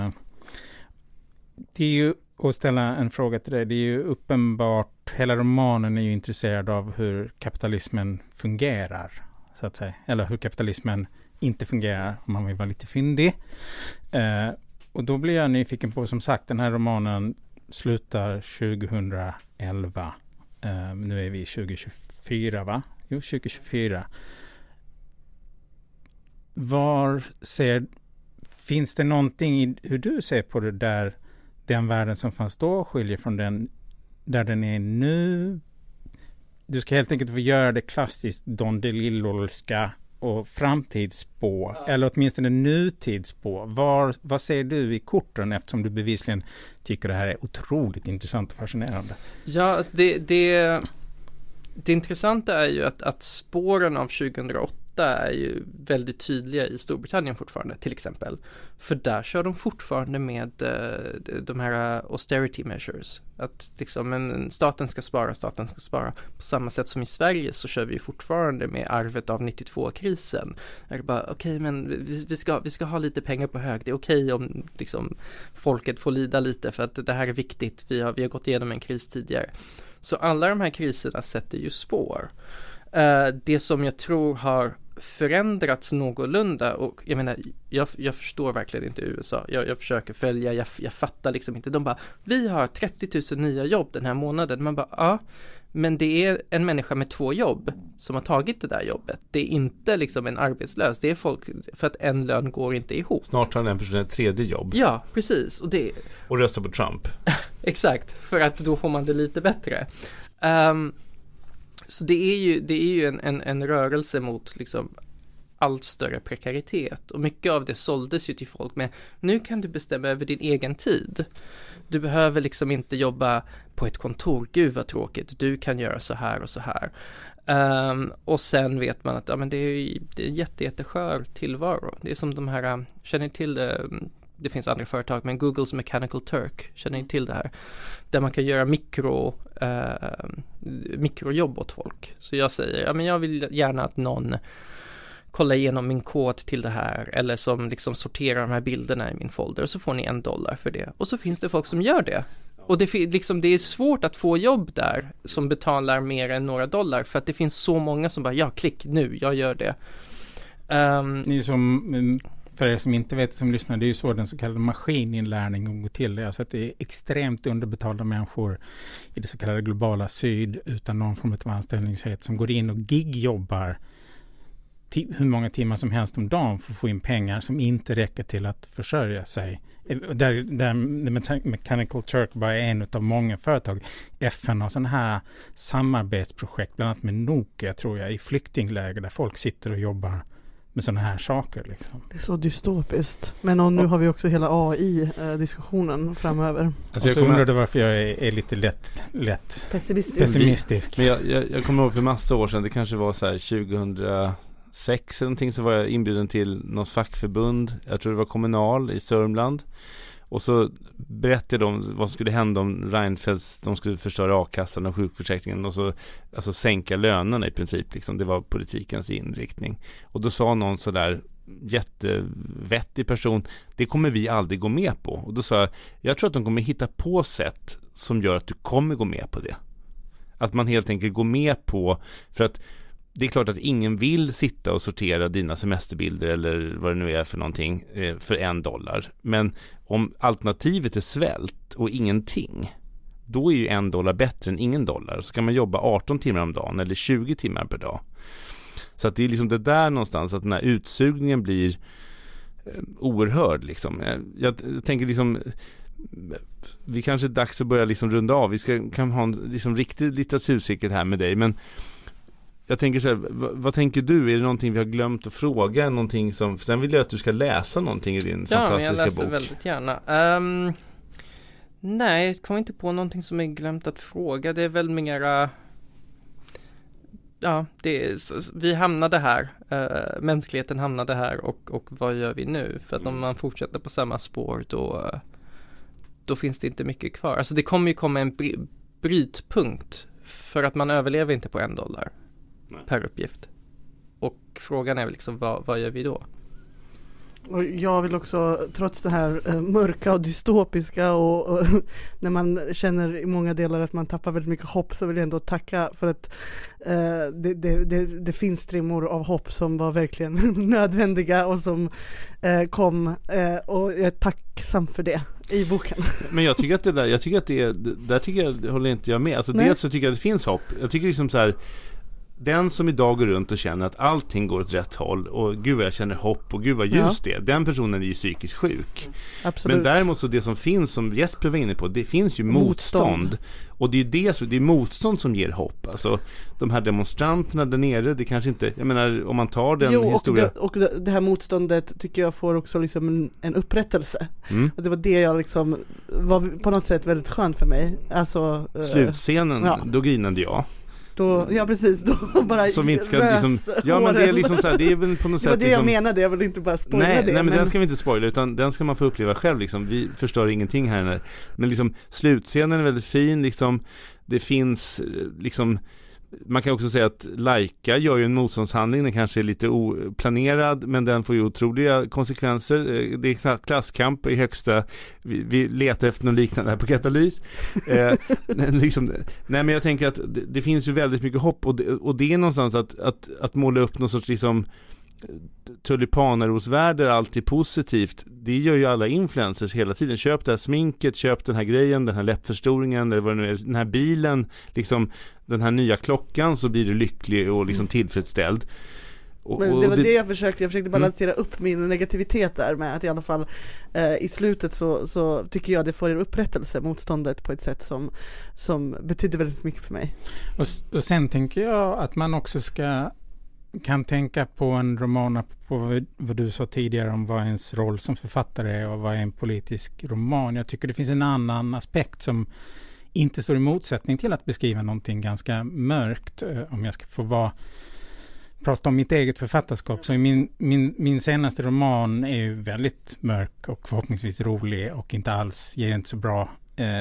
S5: Det är ju att ställa en fråga till dig. Det är ju uppenbart, hela romanen är ju intresserad av hur kapitalismen fungerar, så att säga. Eller hur kapitalismen inte fungerar, om man vill vara lite fyndig. Och då blir jag nyfiken på, som sagt, den här romanen slutar 2011. Nu är vi 2024, va? Jo, 2024. Finns det någonting i hur du ser på det där, den världen som fanns då skiljer från den där den är nu? Du ska helt enkelt få göra det klassiskt Don DeLillolska och framtidsspå, eller åtminstone nutidsspå. Vad ser du i korten, eftersom du bevisligen tycker det här är otroligt intressant och fascinerande?
S4: Ja, alltså det intressanta är ju att spåren av 2008 är ju väldigt tydliga i Storbritannien fortfarande, till exempel. För där kör de fortfarande med de här austerity measures. Att liksom, staten ska spara. På samma sätt som i Sverige så kör vi fortfarande med arvet av 92-krisen. Där det bara, okej, men vi ska ha lite pengar på hög. Det är okej om liksom, folket får lida lite för att det här är viktigt. Vi har gått igenom en kris tidigare. Så alla de här kriserna sätter ju spår. Det som jag tror har förändrats någorlunda, och jag menar, jag förstår verkligen inte USA. Jag försöker följa, jag fattar liksom inte. De bara, vi har 30 000 nya jobb den här månaden. Man bara, ja, men det är en människa med 2 jobb som har tagit det där jobbet. Det är inte liksom en arbetslös. Det är folk, för att en lön går inte ihop.
S3: Snart har den personen ett 3:e jobb.
S4: Ja, precis.
S3: Och röstar på Trump.
S4: Exakt, för att då får man det lite bättre. Så det är ju en rörelse mot liksom allt större prekaritet, och mycket av det såldes ju till folk med, nu kan du bestämma över din egen tid. Du behöver liksom inte jobba på ett kontor, gud vad tråkigt, du kan göra så här och så här. Och sen vet man att men det är jätteskör tillvaro. Det är som de här, känner till det finns andra företag, men Googles Mechanical Turk, känner ni till det här? Där man kan göra mikrojobb åt folk. Så jag säger, men jag vill gärna att någon kollar igenom min kod till det här, eller som liksom sorterar de här bilderna i min folder, och så får ni $1 för det. Och så finns det folk som gör det. Och det är svårt att få jobb där som betalar mer än några dollar, för att det finns så många som bara, ja, klick nu, jag gör det.
S5: Ni som... För er som inte vet, som lyssnar, det är ju så den så kallade maskininlärningen går till. Alltså att det är extremt underbetalda människor i det så kallade globala syd utan någon form av anställningshet som går in och gigjobbar hur många timmar som helst om dagen för att få in pengar som inte räcker till att försörja sig. Där Mechanical Turk bara är en av många företag. FN har sådana här samarbetsprojekt, bland annat med Nokia tror jag, i flyktingläger där folk sitter och jobbar med sådana här saker liksom. Det
S6: är så dystopiskt. Men nu har vi också hela AI-diskussionen framöver.
S5: Alltså jag undrade varför jag är lite lätt pessimistisk.
S3: Men jag kommer ihåg för massa år sedan, det kanske var så här 2006 eller någonting, så var jag inbjuden till något fackförbund. Jag tror det var Kommunal i Sörmland. Och så berättade de vad som skulle hända om Reinfeldt, de skulle förstöra a-kassan och sjukförsäkringen och så alltså sänka lönerna i princip. Liksom. Det var politikens inriktning. Och då sa någon så där jättevettig person, det kommer vi aldrig gå med på. Och då sa jag tror att de kommer hitta på sätt som gör att du kommer gå med på det. Att man helt enkelt går med på, för att det är klart att ingen vill sitta och sortera dina semesterbilder eller vad det nu är för någonting för $1. Men om alternativet är svält och ingenting, då är ju $1 bättre än ingen dollar. Så kan man jobba 18 timmar om dagen eller 20 timmar per dag. Så att det är liksom det där någonstans, att den här utsugningen blir oerhörd liksom. Jag tänker liksom, vi kanske är dags att börja liksom runda av. Vi kan ha en liksom riktig litteraturcirkel här med dig, men jag tänker så här, vad tänker du? Är det någonting vi har glömt att fråga? Någonting som, för sen vill jag att du ska läsa någonting i din fantastiska bok. Ja, jag läser
S4: väldigt gärna. Nej, jag kommer inte på någonting som är glömt att fråga. Det är väl mera... Ja, vi hamnade här. Mänskligheten hamnade här och vad gör vi nu? För att om man fortsätter på samma spår då finns det inte mycket kvar. Alltså det kommer ju komma en brytpunkt, för att man överlever inte på $1 per uppgift. Och frågan är väl liksom, vad gör vi då?
S6: Och jag vill också, trots det här mörka och dystopiska och när man känner i många delar att man tappar väldigt mycket hopp, så vill jag ändå tacka för att det finns strimmor av hopp som var verkligen nödvändiga och som kom, och jag är tacksam för det i boken.
S3: Men jag tycker att där håller inte jag med. Alltså dels så tycker jag att det finns hopp. Jag tycker liksom så här, den som idag går runt och känner att allting går åt rätt håll och gud vad jag känner hopp och gud vad ljust det är, den personen är ju psykiskt sjuk.
S6: Absolut.
S3: Men däremot så det som finns, som Jesper var inne på, det finns ju motstånd. Och det är det är motstånd som ger hopp. Alltså de här demonstranterna där nere, det kanske inte, jag menar om man tar den historien.
S6: Och det här motståndet tycker jag får också liksom en upprättelse. Och det var det jag liksom var på något sätt väldigt skönt för mig. Alltså
S3: slutscenen, då grinade jag.
S6: Ja precis, då bara
S3: som inte ska liksom, ja men det är liksom så här, det är väl på något sätt
S6: det var det
S3: liksom,
S6: jag menade, jag vill inte bara spoila det.
S3: Nej men den ska vi inte spoila, utan den ska man få uppleva själv liksom. Vi förstör ingenting här. Men liksom slutscenen är väldigt fin liksom. Det finns liksom, man kan också säga att Laika gör ju en motståndshandling, den kanske är lite oplanerad men den får ju otroliga konsekvenser. Det är klasskamp i högsta, vi letar efter något liknande här på Katalys. Liksom, nej men jag tänker att det finns ju väldigt mycket hopp och det är någonstans att måla upp någon sorts liksom tulipanerosvärde är alltid positivt. Det gör ju alla influencers hela tiden. Köp det här sminket, köp den här grejen, den här läppförstoringen eller vad det nu är, den här bilen, liksom den här nya klockan, så blir du lycklig och liksom tillfredsställd.
S6: Men det var det jag försökte balansera upp min negativitet där med att i alla fall i slutet så tycker jag det får en upprättelse, motståndet, på ett sätt som betyder väldigt mycket för mig.
S5: Och sen tänker jag att man också kan tänka på en roman, på vad du sa tidigare om vad ens roll som författare är och vad är en politisk roman. Jag tycker det finns en annan aspekt som inte står i motsättning till att beskriva någonting ganska mörkt. Om jag ska få prata om mitt eget författarskap, så min senaste roman är ju väldigt mörk och förhoppningsvis rolig och ger inte så bra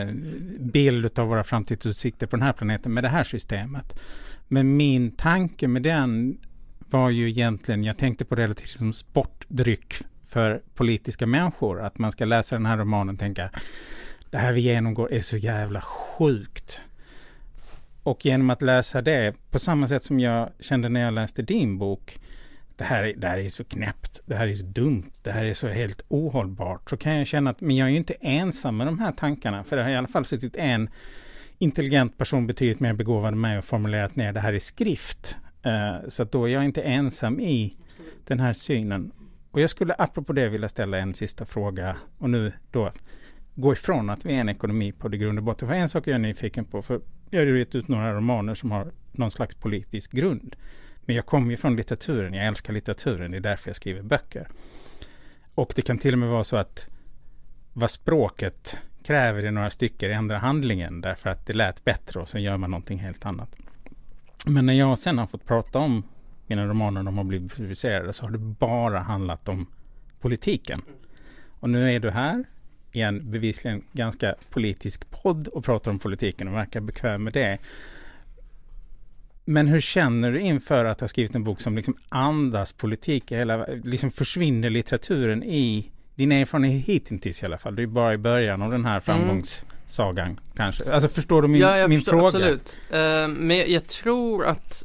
S5: bild av våra framtidsutsikter på den här planeten med det här systemet. Men min tanke med den var ju egentligen, jag tänkte på det som sportdryck för politiska människor. Att man ska läsa den här romanen och tänka, det här vi genomgår är så jävla sjukt. Och genom att läsa det, på samma sätt som jag kände när jag läste din bok, det här är så knäppt, det här är så dumt, det här är så helt ohållbart, så kan jag känna att men jag är ju inte ensam med de här tankarna. För det har i alla fall suttit en intelligent person betydligt mer begåvad än mig och formulerat ner det här i skrift. Så att då är jag inte ensam i den här synen. Och jag skulle apropå det vilja ställa en sista fråga och nu då gå ifrån att vi är en ekonomi på det grund och botten. För en sak är jag nyfiken på, för jag har ju gett ut några romaner som har någon slags politisk grund. Men jag kommer ju från litteraturen, jag älskar litteraturen, det är därför jag skriver böcker. Och det kan till och med vara så att vad språket kräver i några stycken ändra handlingen därför att det lät bättre och så gör man någonting helt annat. Men när jag sen har fått prata om mina romaner, de har blivit publicerade, så har det bara handlat om politiken. Och nu är du här i en bevisligen ganska politisk podd och pratar om politiken och verkar bekväm med det. Men hur känner du inför att ha skrivit en bok som liksom andas politik, eller liksom försvinner litteraturen i din erfarenhet hittills i alla fall? Det är bara i början av den här framgångssagan kanske. Alltså förstår du min fråga?
S4: Absolut. Men jag tror att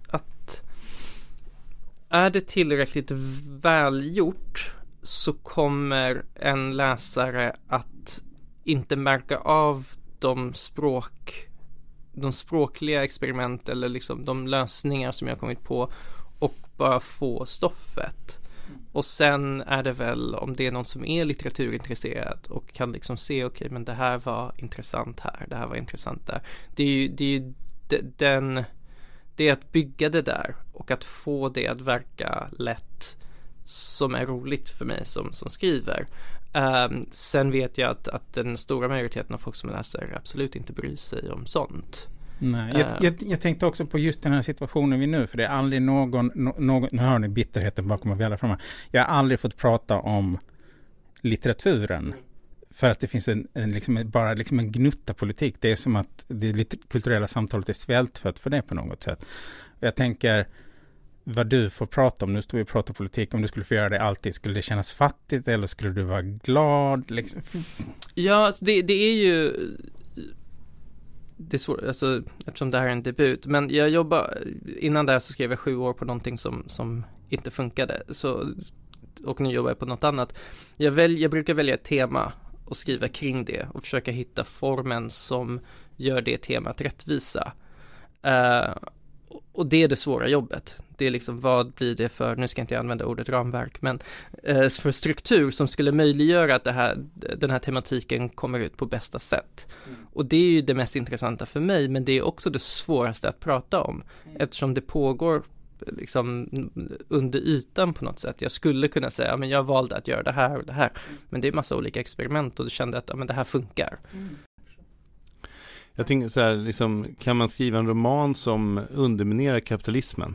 S4: är det tillräckligt välgjort så kommer en läsare att inte märka av de språkliga experiment eller liksom de lösningar som jag kommit på och bara få stoffet. Och sen är det väl om det är någon som är litteraturintresserad och kan liksom se okej, men det här var intressant här, det här var intressant där. Det är att bygga det där och att få det att verka lätt som är roligt för mig som skriver. Sen vet jag att den stora majoriteten av folk som läser absolut inte bryr sig om sånt.
S5: Nej, jag tänkte också på just den här situationen vi nu, för det är aldrig någon nu hör ni bitterheten bakom vi alla framme. Jag har aldrig fått prata om litteraturen för att det finns bara en gnutta politik. Det är som att det lite kulturella samtalet är svältfött för det på något sätt. Jag tänker vad du får prata om, nu står vi och pratar politik, om du skulle få göra det alltid, skulle det kännas fattigt eller skulle du vara glad? Liksom?
S4: Ja, det är ju det är svårt, alltså, eftersom det här är en debut, men jag innan det så skrev jag 7 år på någonting som inte funkade, och nu jobbar jag på något annat. Jag brukar välja ett tema och skriva kring det och försöka hitta formen som gör det temat rättvisa. Och det är det svåra jobbet. Det är liksom, vad blir det för, nu ska jag inte använda ordet ramverk, men för struktur som skulle möjliggöra att den här tematiken kommer ut på bästa sätt. Och det är ju det mest intressanta för mig, men det är också det svåraste att prata om, eftersom det pågår liksom under ytan på något sätt. Jag skulle kunna säga, men jag valde att göra det här och det här, men det är massa olika experiment och du kände att men det här funkar.
S3: Jag tänker så här, liksom, kan man skriva en roman som underminerar kapitalismen?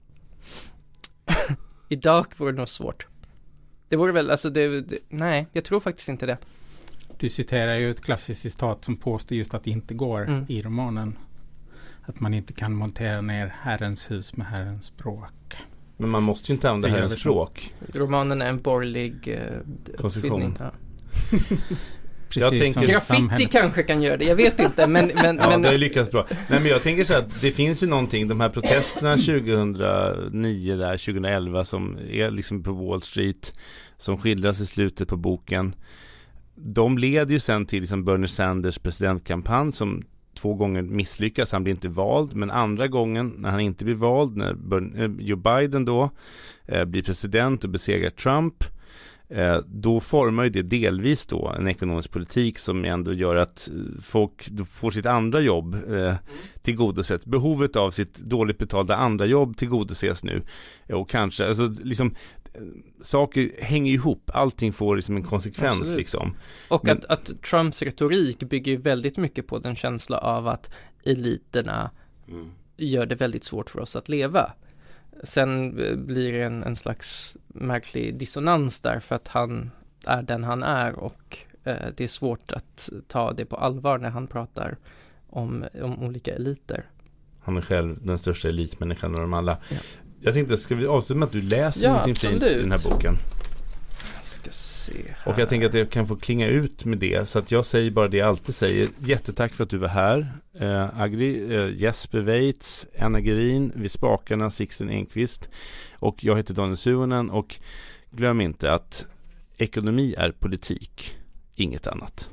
S4: Idag vore det nog svårt. Det vore väl, alltså nej, jag tror faktiskt inte det.
S5: Du citerar ju ett klassiskt citat som påstår just att det inte går i romanen. Att man inte kan montera ner Herrens hus med Herrens språk.
S3: Men man måste ju inte använda Herrens språk.
S4: Romanen är en borgerlig
S3: konstruktion.
S4: Ja.
S3: Jag tänker,
S4: graffiti kanske kan göra det, jag vet inte, men
S3: ja, det har lyckats bra. Nej, men jag tänker så att det finns ju någonting, de här protesterna 2009 där, 2011 som är liksom på Wall Street, som skildras i slutet på boken, de leder ju sen till liksom Bernie Sanders presidentkampanj som 2 gånger misslyckas, han blir inte vald, men andra gången när han inte blir vald, när Joe Biden då blir president och besegrar Trump, då formar ju det delvis då en ekonomisk politik som ändå gör att folk får sitt andra jobb tillgodosett. Behovet av sitt dåligt betalda andra jobb tillgodoses nu. Och kanske, alltså liksom, saker hänger ihop. Allting får liksom en konsekvens. Absolut. Liksom.
S4: Och att Trumps retorik bygger ju väldigt mycket på den känsla av att eliterna gör det väldigt svårt för oss att leva. Sen blir det en slags märklig dissonans där för att han är den han är och det är svårt att ta det på allvar när han pratar om olika eliter.
S3: Han är själv den största elitmänniskan av dem alla. Ja. Jag tänkte, ska vi avsluta med att du läser någonting fint i den här boken?
S4: Jag ska se här.
S3: Och jag tänker att jag kan få klinga ut med det, så att jag säger bara det jag alltid säger. Jättetack för att du var här. Agri, Jesper Weitz, Anna Gerin, vid spakarna Sixten Enqvist, och jag heter Daniel Suhonen, och glöm inte att ekonomi är politik, inget annat.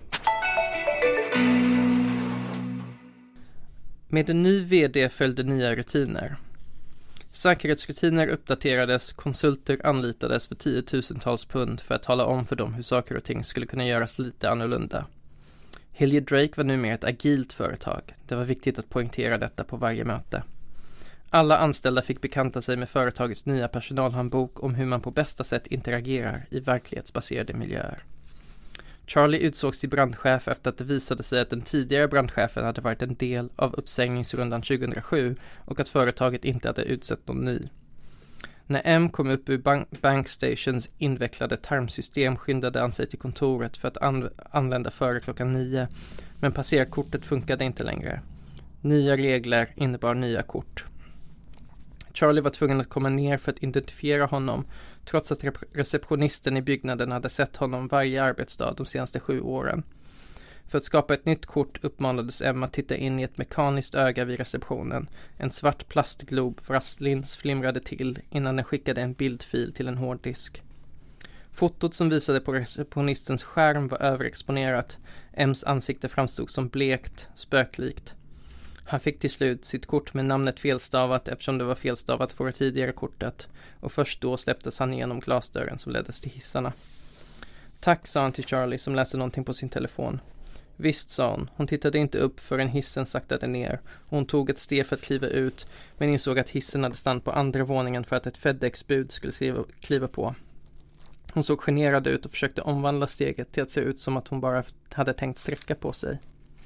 S4: Med en ny vd följde nya rutiner. Säkerhetsrutiner uppdaterades, konsulter anlitades för 10 000-tals pund för att tala om för dem hur saker och ting skulle kunna göras lite annorlunda. Hilliard Drake var numera ett agilt företag. Det var viktigt att poängtera detta på varje möte. Alla anställda fick bekanta sig med företagets nya personalhandbok om hur man på bästa sätt interagerar i verklighetsbaserade miljöer. Charlie utsågs till brandchef efter att det visade sig att den tidigare brandchefen hade varit en del av uppsägningsrundan 2007 och att företaget inte hade utsett någon ny. När M kom upp ur Bankstations invecklade tarmsystem skyndade han sig till kontoret för att anlända före 9:00, men passerkortet funkade inte längre. Nya regler innebar nya kort. Charlie var tvungen att komma ner för att identifiera honom, trots att receptionisten i byggnaden hade sett honom varje arbetsdag de senaste 7 åren. För att skapa ett nytt kort uppmanades Emma att titta in i ett mekaniskt öga vid receptionen. En svart plastglob rastlins flimrade till innan den skickade en bildfil till en hårddisk. Fotot som visade på receptionistens skärm var överexponerat. Ems ansikte framstod som blekt, spöklikt. Han fick till slut sitt kort med namnet felstavat eftersom det var felstavat på det tidigare kortet, och först då släpptes han igenom glasdörren som leddes till hissarna. Tack, sa han till Charlie som läste någonting på sin telefon. Visst, sa hon. Hon tittade inte upp förrän hissen saktade ner. Hon tog ett steg för att kliva ut, men insåg att hissen hade stannat på andra våningen för att ett FedEx-bud skulle kliva på. Hon såg generad ut och försökte omvandla steget till att se ut som att hon bara hade tänkt sträcka på sig.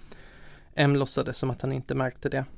S4: M låtsades som att han inte märkte det.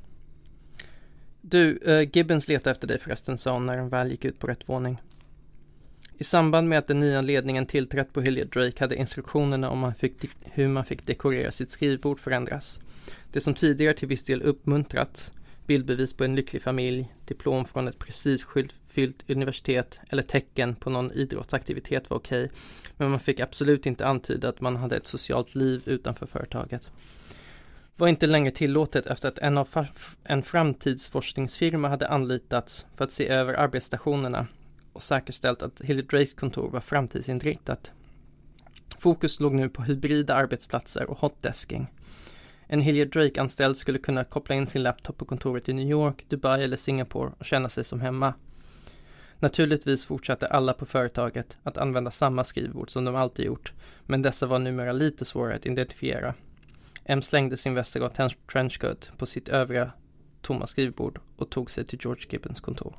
S4: Du, Gibbons letar efter dig förresten, sa hon när den väl gick ut på rätt våning. I samband med att den nya ledningen tillträtt på Hilliard Drake hade instruktionerna om hur man fick dekorera sitt skrivbord förändras. Det som tidigare till viss del uppmuntrats, bildbevis på en lycklig familj, diplom från ett prestigefyllt universitet eller tecken på någon idrottsaktivitet var okej, men man fick absolut inte antyda att man hade ett socialt liv utanför företaget. Var inte längre tillåtet efter att en framtidsforskningsfirma hade anlitats för att se över arbetsstationerna och säkerställt att Hilliard Drakes kontor var framtidsinriktat. Fokus låg nu på hybrida arbetsplatser och hotdesking. En Hilliard Drake-anställd skulle kunna koppla in sin laptop på kontoret i New York, Dubai eller Singapore och känna sig som hemma. Naturligtvis fortsatte alla på företaget att använda samma skrivbord som de alltid gjort, men dessa var numera lite svårare att identifiera. M slängde sin väska och trenchcoat på sitt övriga tomma skrivbord och tog sig till George Gibbons kontor.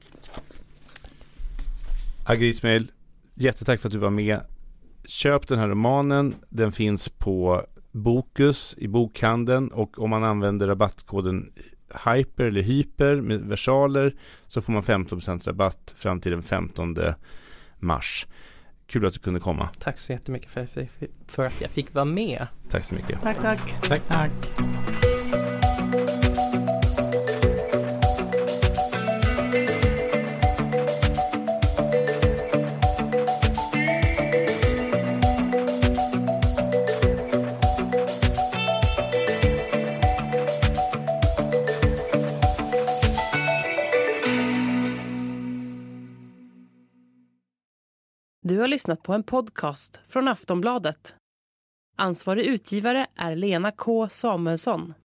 S3: Agge Ismail, jättetack för att du var med. Köp den här romanen. Den finns på Bokus i bokhandeln, och om man använder rabattkoden hyper med versaler så får man 15% rabatt fram till den 15 mars. Kul att du kunde komma.
S4: Tack så jättemycket för att jag fick vara med.
S3: Tack så mycket.
S5: Tack.
S1: Du har lyssnat på en podcast från Aftonbladet. Ansvarig utgivare är Lena K. Samuelsson.